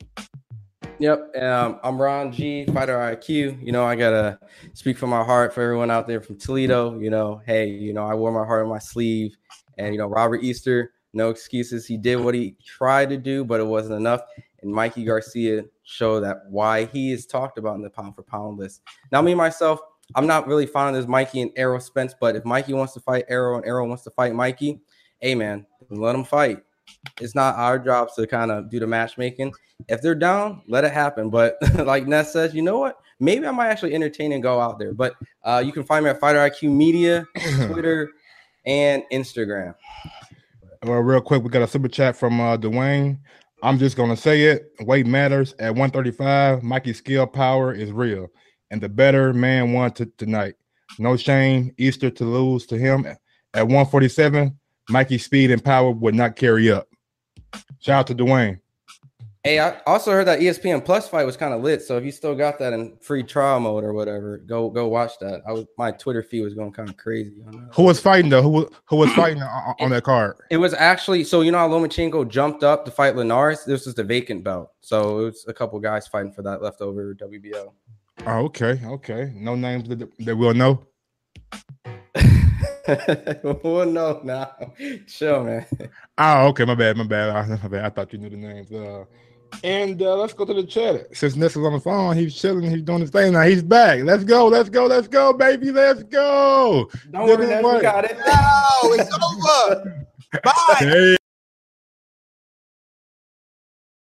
Yep. I'm Ron G, Fighter IQ. I gotta speak from my heart for everyone out there from Toledo. Hey, I wore my heart on my sleeve, and Robert Easter, no excuses. He did what he tried to do, but it wasn't enough. And Mikey Garcia showed that why he is talked about in the pound for pound list. Now, me myself, I'm not really fond of this Mikey and Errol Spence, but if Mikey wants to fight Errol and Errol wants to fight Mikey, hey man, let them fight. It's not our job to kind of do the matchmaking. If they're down, let it happen. But like Ness says, you know what? Maybe I might actually entertain and go out there. But you can find me at Fighter IQ Media, Twitter, and Instagram. Well, real quick, we got a super chat from Dwayne. I'm just going to say it. Weight matters. At 135, Mikey's skill power is real. And the better man won tonight. No shame, Easter to lose to him. At 147, Mikey's speed and power would not carry up. Shout out to Dwayne. Hey, I also heard that ESPN Plus fight was kind of lit. So if you still got that in free trial mode or whatever, go watch that. My Twitter feed was going kind of crazy on that. Who was fighting though? Who was fighting on that card? It was actually, so how Lomachenko jumped up to fight Linares? This was the vacant belt. So it was a couple guys fighting for that leftover WBO. Oh, okay. No names that we'll know. Well, no, nah. Chill, man. Oh, okay. My bad. I thought you knew the names. And let's go to the chat. Since Nessa's on the phone, he's chilling. He's doing his thing now. He's back. Let's go, baby. Let's go. Don't worry, we got it. No, it's over. Bye. Hey.